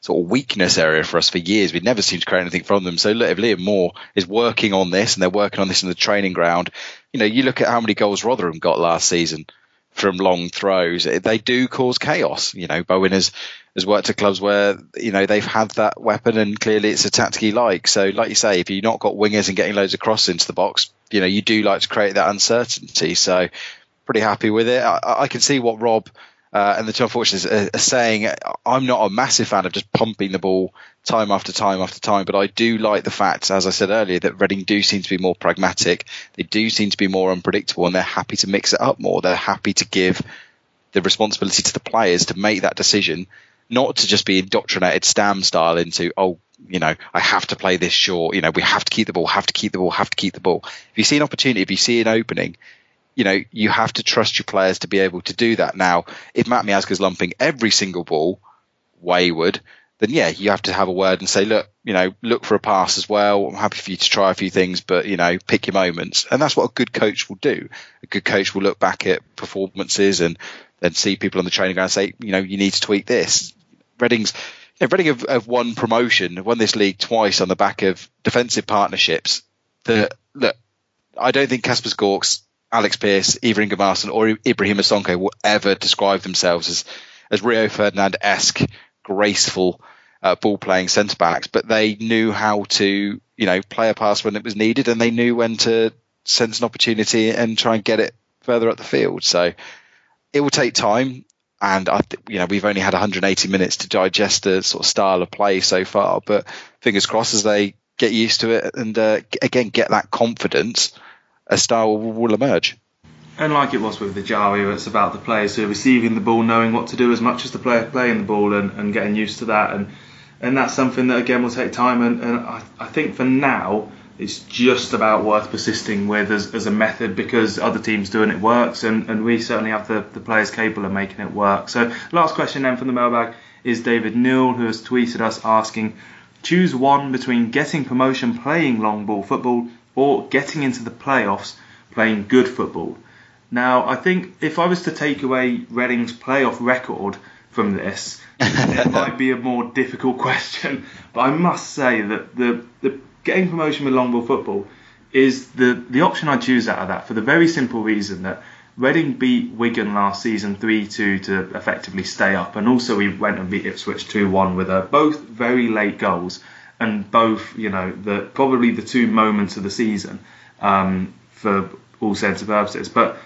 sort of weakness area for us for years. We never seem to create anything from them. So look, if Liam Moore is working on this and they're working on this in the training ground, you know, you look at how many goals Rotherham got last season from long throws. They do cause chaos. You know, Bowen has, has worked at clubs where, you know, they've had that weapon and clearly it's a tactic he likes. So like you say, if you've not got wingers and getting loads of crosses into the box, you know, you do like to create that uncertainty. So pretty happy with it. I, I can see what Rob uh, and the two unfortunates are, are saying. I'm not a massive fan of just pumping the ball time after time after time, but I do like the fact, as I said earlier, that Reading do seem to be more pragmatic. They do seem to be more unpredictable, and they're happy to mix it up more. They're happy to give the responsibility to the players to make that decision, not to just be indoctrinated Stam style into, oh, you know, I have to play this short. You know, we have to keep the ball, have to keep the ball, have to keep the ball. If you see an opportunity, if you see an opening, you know, you have to trust your players to be able to do that. Now, if Matt Miazga's lumping every single ball wayward, then yeah, you have to have a word and say, look, you know, look for a pass as well. I'm happy for you to try a few things, but, you know, pick your moments. And that's what a good coach will do. A good coach will look back at performances and then see people on the training ground and say, you know, you need to tweak this. Reading's, you know, Reading have, have won promotion, won this league twice on the back of defensive partnerships. That, look, I don't think Kasper Gorks, Alex Pearce, Ivar Ingemarson or Ibrahima Sonko will ever describe themselves as, as Rio Ferdinand-esque, graceful uh, ball-playing centre-backs, but they knew how to, you know, play a pass when it was needed, and they knew when to sense an opportunity and try and get it further up the field. So it will take time, and I, th- you know, we've only had one hundred eighty minutes to digest the sort of style of play so far. But fingers crossed, as they get used to it and uh, again get that confidence, a style will, will emerge. And like it was with the Jari, it's about the players who are receiving the ball knowing what to do as much as the player playing the ball and, and getting used to that. And and that's something that, again, will take time. And, and I, I think for now, it's just about worth persisting with as, as a method, because other teams doing it works. And, and we certainly have the, the players capable of making it work. So last question then from the mailbag is David Newell, who has tweeted us asking, choose one between getting promotion playing long ball football or getting into the playoffs playing good football. Now, I think if I was to take away Reading's playoff record from this, it might be a more difficult question. But I must say that the, the getting promotion with long ball football is the, the option I choose out of that, for the very simple reason that Reading beat Wigan last season three two to effectively stay up. And also we went and beat Ipswich two one with uh, both very late goals and both, you know, the probably the two moments of the season um, for all intents and purposes. But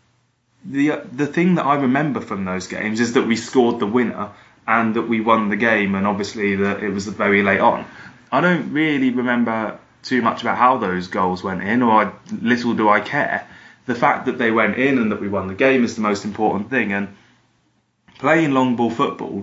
The the thing that I remember from those games is that we scored the winner and that we won the game, and obviously that it was very late on. I don't really remember too much about how those goals went in, or I, little do I care. The fact that they went in and that we won the game is the most important thing. And playing long ball football,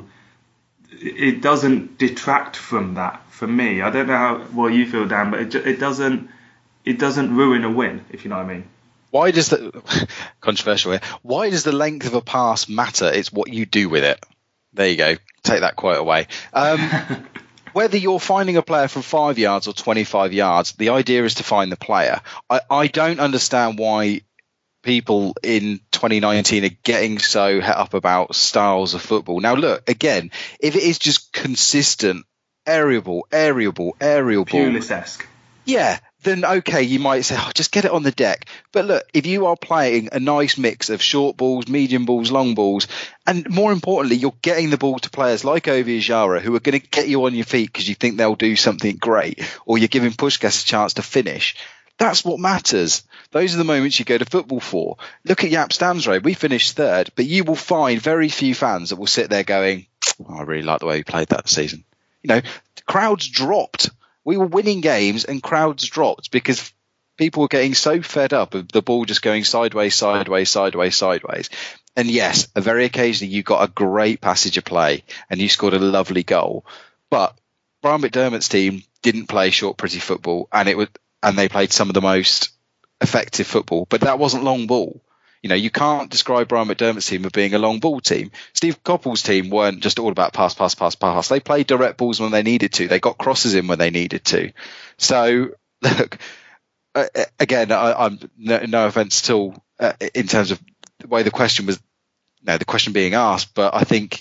it doesn't detract from that for me. I don't know how well you feel, Dan, but it it doesn't it doesn't ruin a win, if you know what I mean. Why does the controversial here? Why does the length of a pass matter? It's what you do with it. There you go. Take that quote away. Um, whether you're finding a player from five yards or twenty-five yards, the idea is to find the player. I, I don't understand why people in twenty nineteen are getting so het up about styles of football. Now, look, again, if it is just consistent, aerial ball, aerial ball, aerial ball, Pulis-esque. Yeah, then okay, you might say, oh, just get it on the deck. But look, if you are playing a nice mix of short balls, medium balls, long balls, and more importantly, you're getting the ball to players like Ovie Ejaria who are going to get you on your feet because you think they'll do something great, or you're giving Puskás a chance to finish. That's what matters. Those are the moments you go to football for. Look at Jaap Stamsrud. We finished third, but you will find very few fans that will sit there going, oh, I really like the way we played that season. You know, crowds dropped. We were winning games and crowds dropped because people were getting so fed up of the ball just going sideways, sideways, sideways, sideways. And yes, very occasionally you got a great passage of play and you scored a lovely goal. But Brian McDermott's team didn't play short, pretty football, and it was, and they played some of the most effective football. But that wasn't long ball. You know, you can't describe Brian McDermott's team as being a long ball team. Steve Coppell's team weren't just all about pass, pass, pass, pass. They played direct balls when they needed to. They got crosses in when they needed to. So, look, uh, again, I, I'm no, no offence at all uh, in terms of the way the question was, no, the question being asked. But I think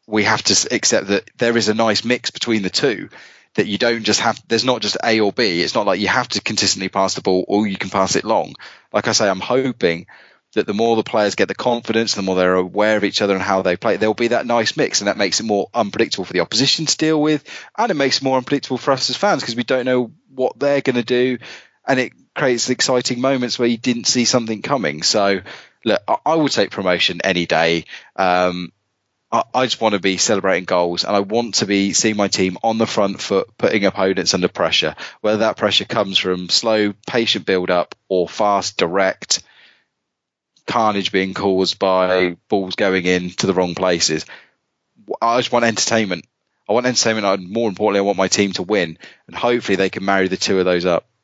we have to accept that there is a nice mix between the two, that you don't just have, there's not just A or B. It's not like you have to consistently pass the ball or you can pass it long. Like I say, I'm hoping that the more the players get the confidence, the more they're aware of each other and how they play, there'll be that nice mix, and that makes it more unpredictable for the opposition to deal with, and it makes it more unpredictable for us as fans because we don't know what they're going to do, and it creates exciting moments where you didn't see something coming. So, look, I, I would take promotion any day. Um, I just want to be celebrating goals, and I want to be seeing my team on the front foot, putting opponents under pressure, whether that pressure comes from slow, patient build-up or fast, direct carnage being caused by balls going into the wrong places. I just want entertainment. I want entertainment, and more importantly, I want my team to win, and hopefully they can marry the two of those up.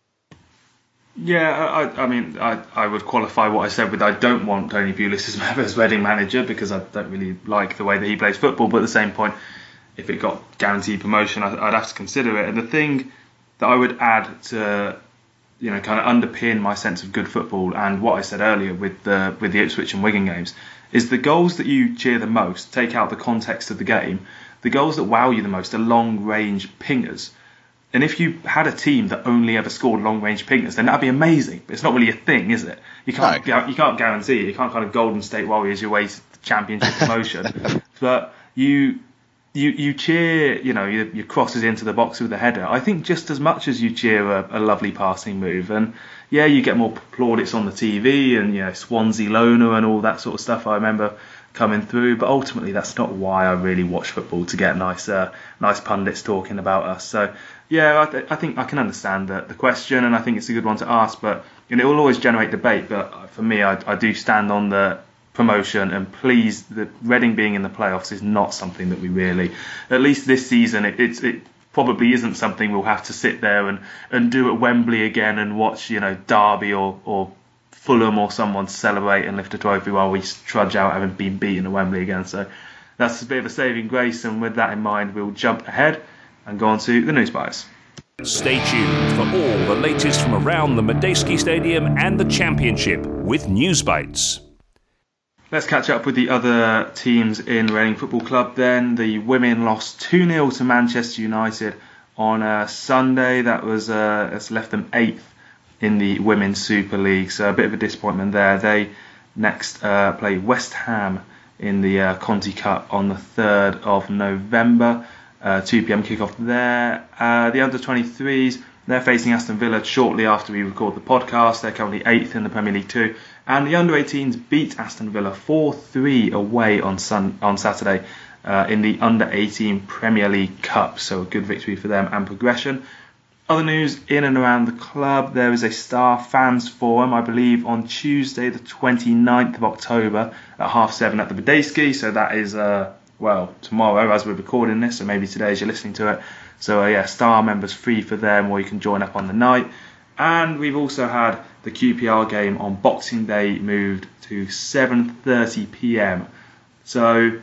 Yeah, I, I mean, I, I would qualify what I said with I don't want Tony Pulis as, as Reading manager because I don't really like the way that he plays football. But at the same point, if it got guaranteed promotion, I, I'd have to consider it. And the thing that I would add to, you know, kind of underpin my sense of good football and what I said earlier with the with the Ipswich and Wigan games is the goals that you cheer the most, take out the context of the game, the goals that wow you the most are long-range pingers. And if you had a team that only ever scored long-range pingers, then that'd be amazing. But it's not really a thing, is it? You can't no. you can't guarantee it. You can't kind of Golden State Warriors your way to the championship promotion. But you you you cheer, you know, your, your crosses into the box with a header. I think just as much as you cheer a, a lovely passing move. And yeah, you get more plaudits on the T V and, you know, Swansea Loner and all that sort of stuff. I remember coming through, but ultimately that's not why I really watch football, to get nice uh, nice pundits talking about us. So yeah, I, th- I think I can understand the, the question, and I think it's a good one to ask, but you know, it will always generate debate. But for me, I, I do stand on the promotion, and please, the Reading being in the playoffs is not something that we really, at least this season, it, it's it probably isn't something we'll have to sit there and, and do at Wembley again and watch, you know, Derby or, or Fulham or someone celebrate and lift a trophy while we trudge out having been beaten at Wembley again. So that's a bit of a saving grace, and with that in mind, we'll jump ahead and go on to the news bites. Stay tuned for all the latest from around the Madejski Stadium and the Championship with News Bites. Let's catch up with the other teams in Reading Football Club then. The women lost two nil to Manchester United on uh, Sunday. That was uh, that's left them eighth in the Women's Super League, so a bit of a disappointment there. They next uh, play West Ham in the uh, Conti Cup on the third of November. Uh, two p.m. kickoff there. Uh, the under twenty-threes, they're facing Aston Villa shortly after we record the podcast. They're currently eighth in the Premier League two. And the under eighteens beat Aston Villa four three away on sun, on Saturday uh, in the under eighteen Premier League Cup. So a good victory for them and progression. Other news in and around the club, there is a Star Fans Forum, I believe, on Tuesday the twenty-ninth of October at half seven at the Madejski. So that is... Uh, well, tomorrow as we're recording this, or maybe today as you're listening to it. So uh, yeah, Star members free for them, or you can join up on the night. And we've also had the Q P R game on Boxing Day moved to seven thirty p.m. So,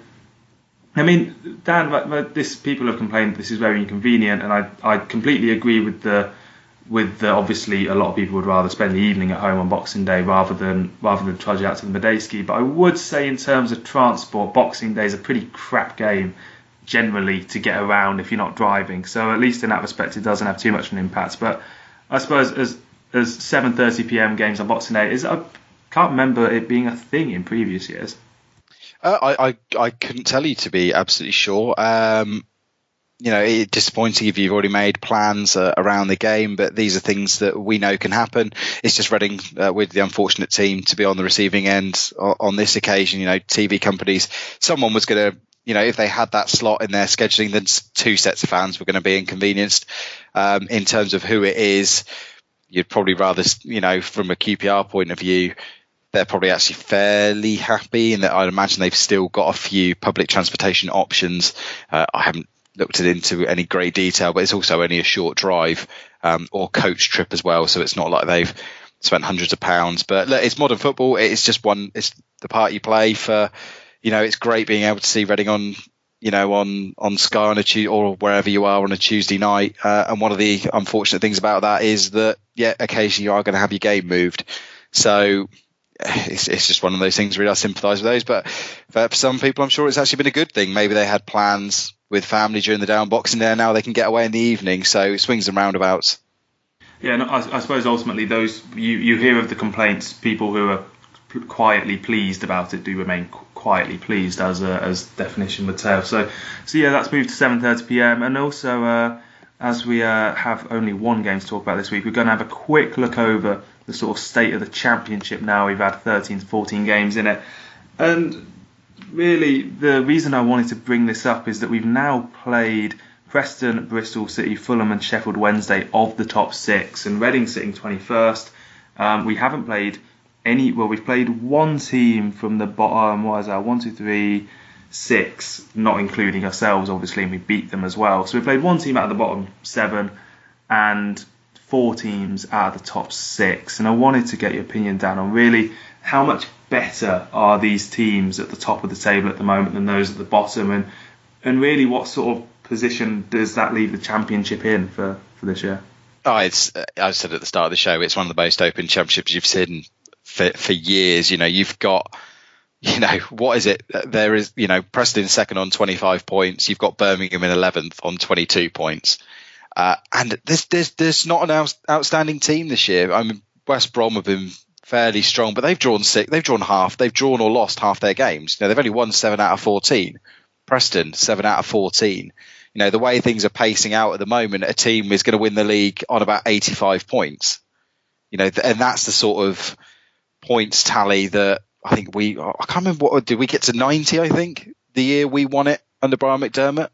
I mean, Dan, this people have complained that this is very inconvenient, and I I completely agree with the with the, obviously a lot of people would rather spend the evening at home on Boxing Day rather than rather than trudge out to the Madejski. But I would say in terms of transport, Boxing Day is a pretty crap game generally to get around if you're not driving. So at least in that respect, it doesn't have too much of an impact. But I suppose as as seven thirty p.m. games on Boxing Day, is I can't remember it being a thing in previous years. Uh, I, I I couldn't tell you, to be absolutely sure. Um, You know, it's disappointing if you've already made plans uh, around the game, but these are things that we know can happen. It's just Reading uh, with the unfortunate team to be on the receiving end on, on this occasion. You know, T V companies, someone was going to, you know, if they had that slot in their scheduling, then two sets of fans were going to be inconvenienced. Um, in terms of who it is, you'd probably rather, you know, from a Q P R point of view, they're probably actually fairly happy, and that I'd imagine they've still got a few public transportation options. Uh, I haven't looked it into any great detail, but it's also only a short drive um, or coach trip as well, so it's not like they've spent hundreds of pounds. But look, it's modern football. It's just one. It's the part you play for. You know, it's great being able to see Reading on, you know, on on Sky on a Tuesday or wherever you are on a Tuesday night. Uh, and one of the unfortunate things about that is that yeah, occasionally you are going to have your game moved. So it's, it's just one of those things. Really, I sympathise with those. But for some people, I'm sure it's actually been a good thing. Maybe they had plans with family during the day on Boxing Day. Now they can get away in the evening. So swings and roundabouts. Yeah, no, I, I suppose ultimately those you, you hear of the complaints. People who are quietly pleased about it do remain quietly pleased, as a, as definition would tell. So, so yeah, that's moved to seven thirty p.m. And also, uh, as we uh, have only one game to talk about this week, we're going to have a quick look over the sort of state of the Championship now. We've had thirteen to fourteen games in it. And really, the reason I wanted to bring this up is that we've now played Preston, Bristol City, Fulham and Sheffield Wednesday of the top six, and Reading sitting twenty-first. Um, we haven't played any, well, we've played one team from the bottom, what is that, one, two, three, six, not including ourselves, obviously, and we beat them as well. So we played one team out of the bottom seven and four teams out of the top six. And I wanted to get your opinion, Dan, on really how much better are these teams at the top of the table at the moment than those at the bottom, and and really what sort of position does that leave the Championship in for, for this year? Oh, it's, I said at the start of the show, it's one of the most open championships you've seen for, for years. You know, you've got, you know, what is it? There is, you know, Preston second on twenty-five points. You've got Birmingham in eleventh on twenty-two points. Uh, and there's, there's, there's not an out, outstanding team this year. I mean, West Brom have been fairly strong, but they've drawn six, they've drawn half, they've drawn or lost half their games. You know, they've only won seven out of fourteen. Preston, seven out of fourteen. You know, the way things are pacing out at the moment, a team is going to win the league on about eighty-five points. You know, and that's the sort of points tally that I think we, I can't remember what, did we get to ninety, I think, the year we won it under Brian McDermott?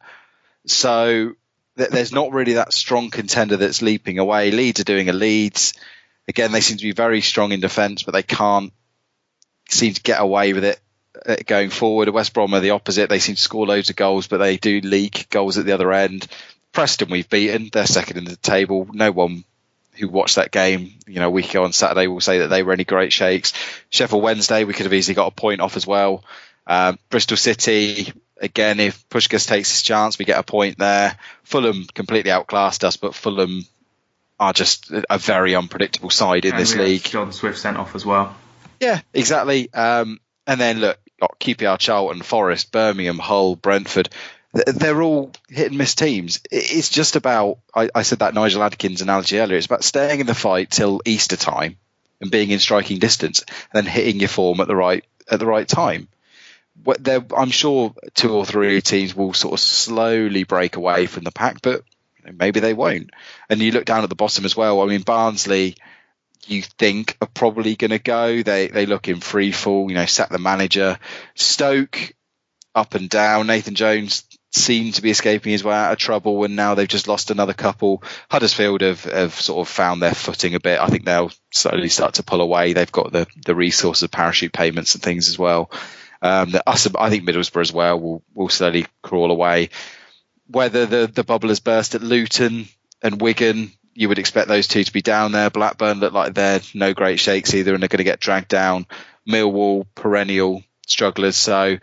So th- there's not really that strong contender that's leaping away. Leeds are doing a Leeds. Again, they seem to be very strong in defence, but they can't seem to get away with it going forward. West Brom are the opposite. They seem to score loads of goals, but they do leak goals at the other end. Preston we've beaten. They're second in the table. No one who watched that game, you know, week on Saturday will say that they were any great shakes. Sheffield Wednesday, we could have easily got a point off as well. Um, Bristol City, again, if Puskás takes his chance, we get a point there. Fulham completely outclassed us, but Fulham are just a very unpredictable side in and this league. John Swift sent off as well. Yeah, exactly. Um, and then look, got Q P R, Charlton, Forest, Birmingham, Hull, Brentford. They're all hit and miss teams. It's just about, I, I said that Nigel Adkins analogy earlier, it's about staying in the fight till Easter time and being in striking distance and then hitting your form at the right at the right time. What I'm sure two or three teams will sort of slowly break away from the pack, but maybe they won't. And you look down at the bottom as well. I mean, Barnsley, you think are probably going to go. They they look in free fall, you know, sack the manager. Stoke, up and down. Nathan Jones seemed to be escaping his way out of trouble, and now they've just lost another couple. Huddersfield have, have sort of found their footing a bit. I think they'll slowly start to pull away. They've got the, the resource of parachute payments and things as well. Um, the, us, I think Middlesbrough as well will, will slowly crawl away. Whether the, the bubble has burst at Luton and Wigan, you would expect those two to be down there. Blackburn look like they're no great shakes either, and they're going to get dragged down. Millwall, perennial strugglers. So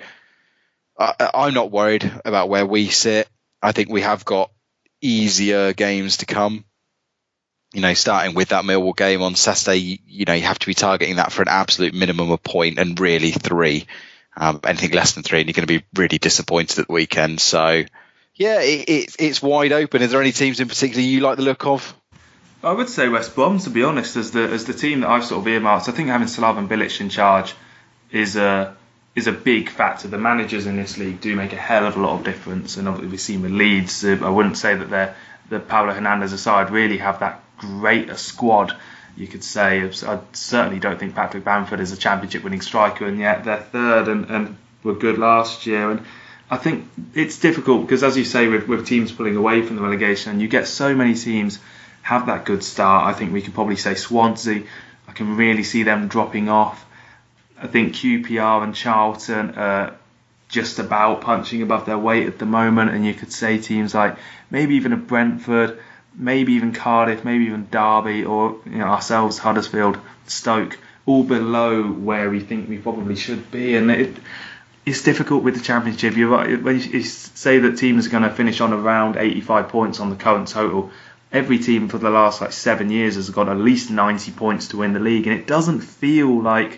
I, I'm not worried about where we sit. I think we have got easier games to come. You know, starting with that Millwall game on Saturday, you know, you have to be targeting that for an absolute minimum of point and really three. Um, anything less than three, and you're going to be really disappointed at the weekend. So, yeah, it, it, it's wide open. Is there any teams in particular you like the look of? I would say West Brom, to be honest, as the as the team that I've sort of earmarked. I think having Slaven Bilic in charge is a is a big factor. The managers in this league do make a hell of a lot of difference, and obviously we've seen with Leeds. Uh, I wouldn't say that they're the Paulo Hernandez aside really have that great a squad. You could say I certainly don't think Patrick Bamford is a championship winning striker, and yet they're third and, and were good last year. And I think it's difficult because, as you say, with, with teams pulling away from the relegation, and you get so many teams have that good start. I think we could probably say Swansea. I can really see them dropping off. I think Q P R and Charlton are just about punching above their weight at the moment, and you could say teams like maybe even a Brentford, maybe even Cardiff, maybe even Derby, or you know ourselves, Huddersfield, Stoke, all below where we think we probably should be. And it, it's difficult with the Championship. You're right, when you say that teams are going to finish on around eighty-five points on the current total, every team for the last like seven years has got at least ninety points to win the league, and it doesn't feel like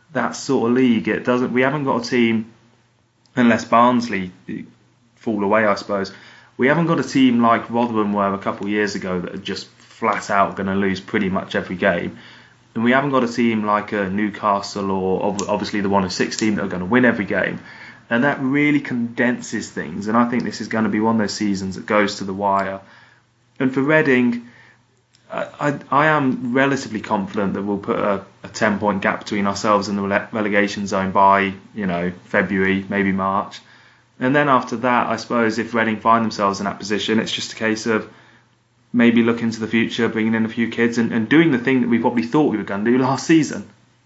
that sort of league. It doesn't. We haven't got a team, unless Barnsley fall away, I suppose. We haven't got a team like Rotherham were a couple of years ago that are just flat out going to lose pretty much every game. And we haven't got a team like a Newcastle or obviously the one of sixteen that are going to win every game. And that really condenses things. And I think this is going to be one of those seasons that goes to the wire. And for Reading, I, I, I am relatively confident that we'll put a, a ten-point gap between ourselves and the rele- relegation zone by, you know, February, maybe March. And then after that, I suppose if Reading find themselves in that position, it's just a case of maybe looking to the future, bringing in a few kids and, and doing the thing that we probably thought we were going to do last season.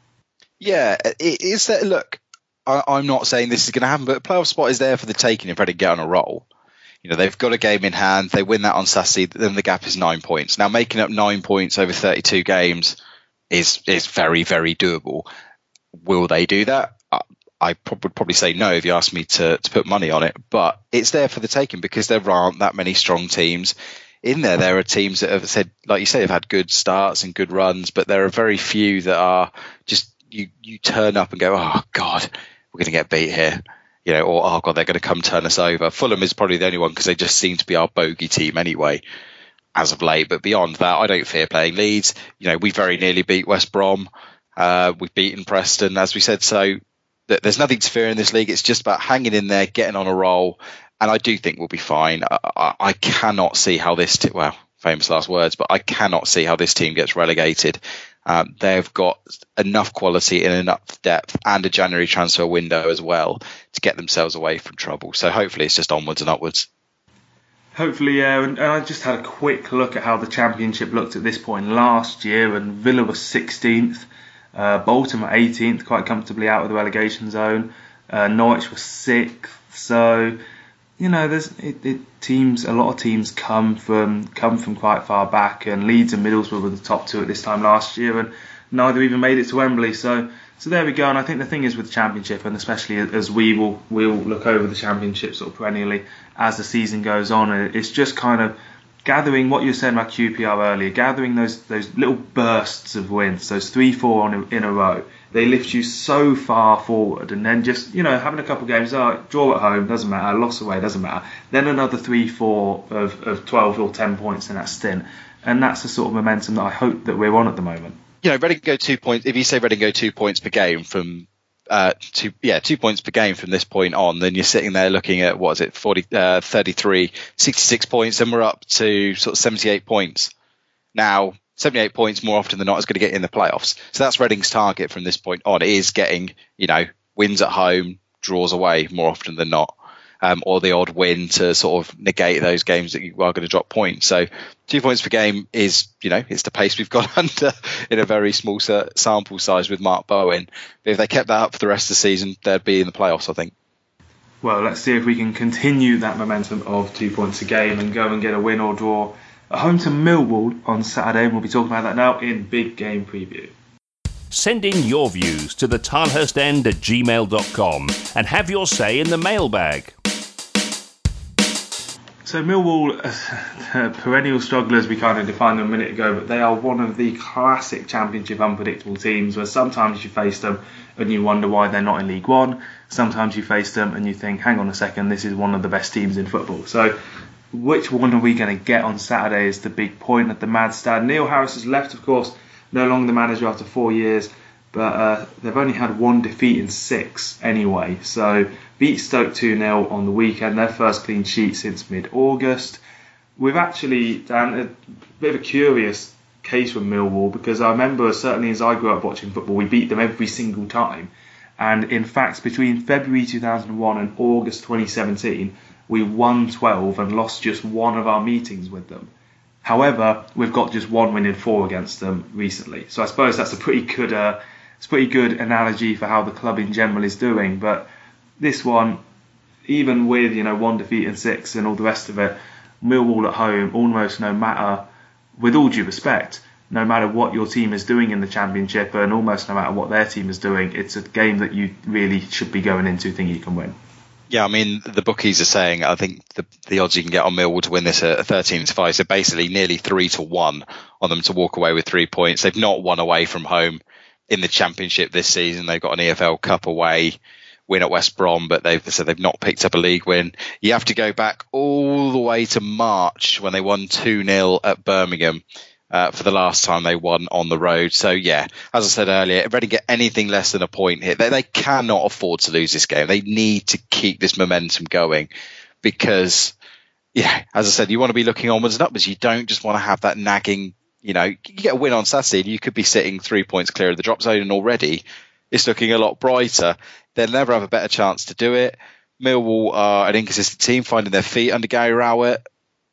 Yeah, it is that. Look, I, I'm not saying this is going to happen, but a playoff spot is there for the taking if Reading get on a roll. You know, they've got a game in hand. They win that on Saturday, then the gap is nine points. Now, making up nine points over thirty-two games is is very, very doable. Will they do that? I, I would probably say no if you asked me to, to put money on it. But it's there for the taking because there aren't that many strong teams in there. There are teams that have said, like you say, have had good starts and good runs, but there are very few that are just you. You turn up and go, oh God, we're going to get beat here. You know, or, oh, God, they're going to come turn us over. Fulham is probably the only one because they just seem to be our bogey team anyway, as of late. But beyond that, I don't fear playing Leeds. You know, we very nearly beat West Brom. Uh, we've beaten Preston, as we said. So th- there's nothing to fear in this league. It's just about hanging in there, getting on a roll. And I do think we'll be fine. I, I, I cannot see how this, t- well, famous last words, but I cannot see how this team gets relegated. Um, they've got enough quality and enough depth and a January transfer window as well to get themselves away from trouble. So hopefully it's just onwards and upwards. Hopefully, yeah. And, and I just had a quick look at how the Championship looked at this point last year, and Villa was sixteenth, uh, Bolton were eighteenth, quite comfortably out of the relegation zone. Uh, Norwich was sixth. So, you know, there's it, it, teams. A lot of teams come from come from quite far back, and Leeds and Middlesbrough were the top two at this time last year, and neither even made it to Wembley. So, so there we go. And I think the thing is with the Championship, and especially as we will we'll look over the Championship sort of perennially as the season goes on, it's just kind of gathering what you were saying about Q P R earlier, gathering those those little bursts of wins, those three, four on a, in a row. They lift you so far forward, and then just, you know, having a couple of games, oh, draw at home, doesn't matter, loss away, doesn't matter. Then another three, four of, of twelve or ten points in that stint. And that's the sort of momentum that I hope that we're on at the moment. You know, Reading go two points, if you say Reading go two points per game from, uh, two, yeah, two points per game from this point on, then you're sitting there looking at, what is it, forty, uh, thirty-three, sixty-six points, and we're up to sort of seventy-eight points. Now, seventy-eight points more often than not is going to get in the playoffs. So that's Reading's target from this point on, is getting, you know, wins at home, draws away more often than not, um, or the odd win to sort of negate those games that you are going to drop points. So two points per game is, you know, it's the pace we've got under in a very small sample size with Mark Bowen. But if they kept that up for the rest of the season, they'd be in the playoffs, I think. Well, let's see if we can continue that momentum of two points a game and go and get a win or draw at home to Millwall on Saturday, and we'll be talking about that now in Big Game Preview. Send in your views to the tilehurst end at gmail dot com and have your say in the mailbag. So Millwall, uh, perennial strugglers, we kind of defined them a minute ago, but they are one of the classic Championship unpredictable teams where sometimes you face them and you wonder why they're not in League One. Sometimes you face them and you think, hang on a second, this is one of the best teams in football. So which one are we going to get on Saturday is the big point at the Madstad. Neil Harris has left, of course, no longer the manager after four years, but uh, they've only had one defeat in six anyway. So beat Stoke two nil on the weekend, their first clean sheet since mid-August. We've actually done a bit of a curious case with Millwall, because I remember, certainly as I grew up watching football, we beat them every single time. And in fact, between February two thousand one and August twenty seventeen, we won twelve and lost just one of our meetings with them. However, we've got just one win in four against them recently. So I suppose that's a pretty good, uh, it's a pretty good analogy for how the club in general is doing. But this one, even with, you know, one defeat in six and all the rest of it, Millwall at home, almost no matter, with all due respect, no matter what your team is doing in the Championship and almost no matter what their team is doing, it's a game that you really should be going into thinking you can win. Yeah, I mean, the bookies are saying, I think the, the odds you can get on Millwall to win this are thirteen to five, so basically nearly three to one on them to walk away with three points. They've not won away from home in the Championship this season. They've got an E F L Cup away, win at West Brom, but they've so they've not picked up a league win. You have to go back all the way to March when they won two nil at Birmingham uh, for the last time they won on the road. So yeah, as I said earlier, if Reading get anything less than a point here, they, they cannot afford to lose this game. They need to keep this momentum going because, yeah, as I said, you want to be looking onwards and upwards. You don't just want to have that nagging, you know, you get a win on Saturday and you could be sitting three points clear of the drop zone, and already it's looking a lot brighter. They'll never have a better chance to do it. Millwall are an inconsistent team, finding their feet under Gary Rowett.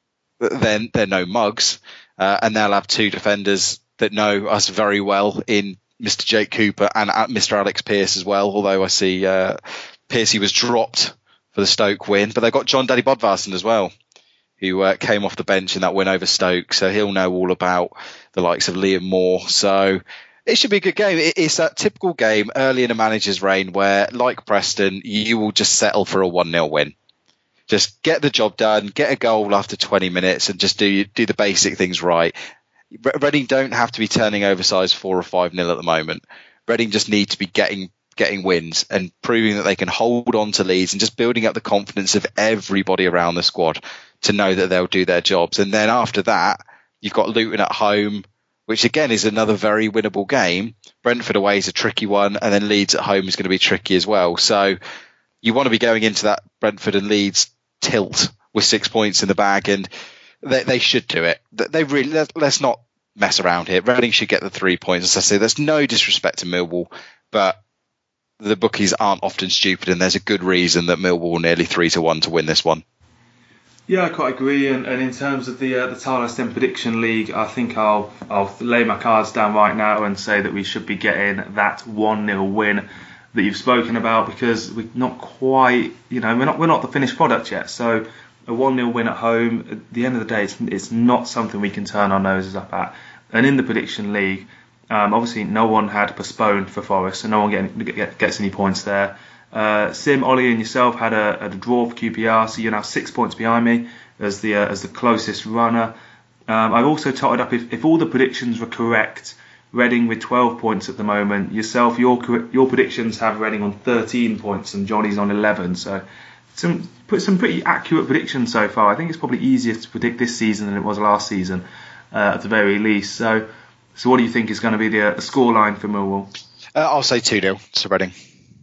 Then they're no mugs, uh, and they'll have two defenders that know us very well in Mister Jake Cooper and Mister Alex Pearce as well. Although I see uh, Pearcey was dropped for the Stoke win, but they've got John Daddy Bodvarsson as well, who uh, came off the bench in that win over Stoke, so he'll know all about the likes of Liam Moore. So it should be a good game. It's that typical game early in a manager's reign where, like Preston, you will just settle for a one nil win. Just get the job done, get a goal after twenty minutes, and just do do the basic things right. Reading don't have to be turning oversized four or five nil at the moment. Reading just need to be getting getting wins and proving that they can hold on to leads and just building up the confidence of everybody around the squad to know that they'll do their jobs. And then after that, you've got Luton at home, which again is another very winnable game. Brentford away is a tricky one, and then Leeds at home is going to be tricky as well. So you want to be going into that Brentford and Leeds tilt with six points in the bag, and they, they should do it. They really let, let's not mess around here. Reading should get the three points. As I say, there's no disrespect to Millwall, but the bookies aren't often stupid, and there's a good reason that Millwall are nearly three to one to win this one. Yeah, I quite agree. And, and in terms of the uh, the Tyler Sten Prediction League, I think I'll I'll lay my cards down right now and say that we should be getting that one nil win that you've spoken about, because we're not quite, you know, we're not we're not the finished product yet. So a one nil win at home, at the end of the day, it's, it's not something we can turn our noses up at. And in the Prediction League, um, obviously no one had postponed for Forest, so no one get, get, gets any points there. Uh, Sim, Ollie and yourself had a, a draw for Q P R, so you're now six points behind me as the uh, as the closest runner. Um, I've also totted up, if, if all the predictions were correct, Reading with twelve points at the moment. Yourself, your your predictions have Reading on thirteen points and Johnny's on eleven. So some put some pretty accurate predictions so far. I think it's probably easier to predict this season than it was last season, uh, at the very least. So so what do you think is going to be the, uh, the scoreline for Millwall? Uh, I'll say two nil to Reading.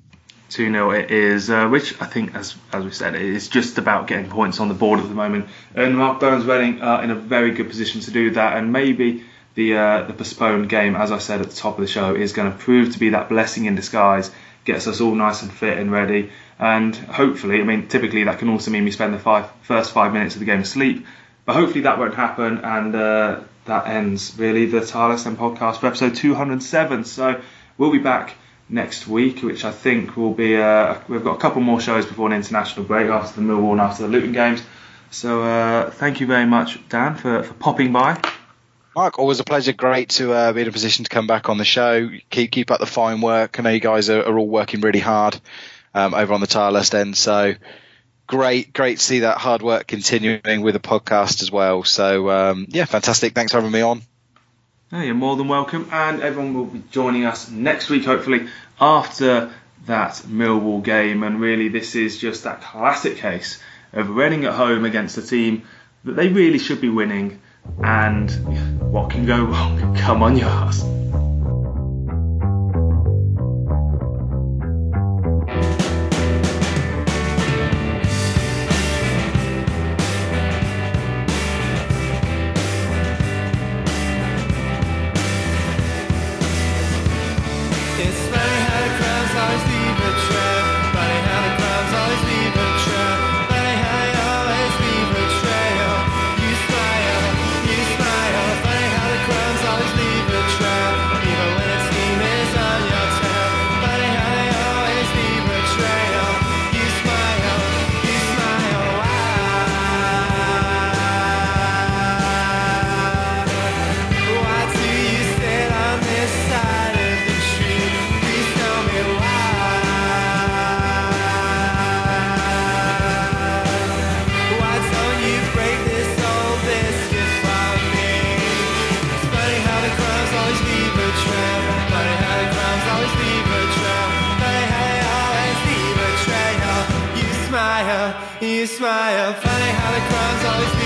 two nil it is, uh, which I think, as as we said, it is just about getting points on the board at the moment. And Mark Burns Reading are in a very good position to do that, and maybe the uh, the postponed game, as I said at the top of the show, is going to prove to be that blessing in disguise, gets us all nice and fit and ready. And hopefully, I mean, typically that can also mean we spend the five, first five minutes of the game asleep, but hopefully that won't happen, and uh, that ends really the Tyler Sten podcast for episode two hundred seven. So we'll be back next week, which I think will be, uh, we've got a couple more shows before an international break after the Millwall and after the Luton games. So uh, thank you very much, Dan, for, for popping by. Mark, always a pleasure. Great to uh, be in a position to come back on the show. Keep keep up the fine work. I know you guys are, are all working really hard um, over on the Tyler Sten, so great great to see that hard work continuing with the podcast as well. So um, yeah, fantastic. Thanks for having me on. Oh, you're more than welcome, and everyone will be joining us next week, hopefully, after that Millwall game. And really, this is just that classic case of Reading at home against a team that they really should be winning, and what can go wrong? Come on, your ass. Try me a smile. Funny how the crowds always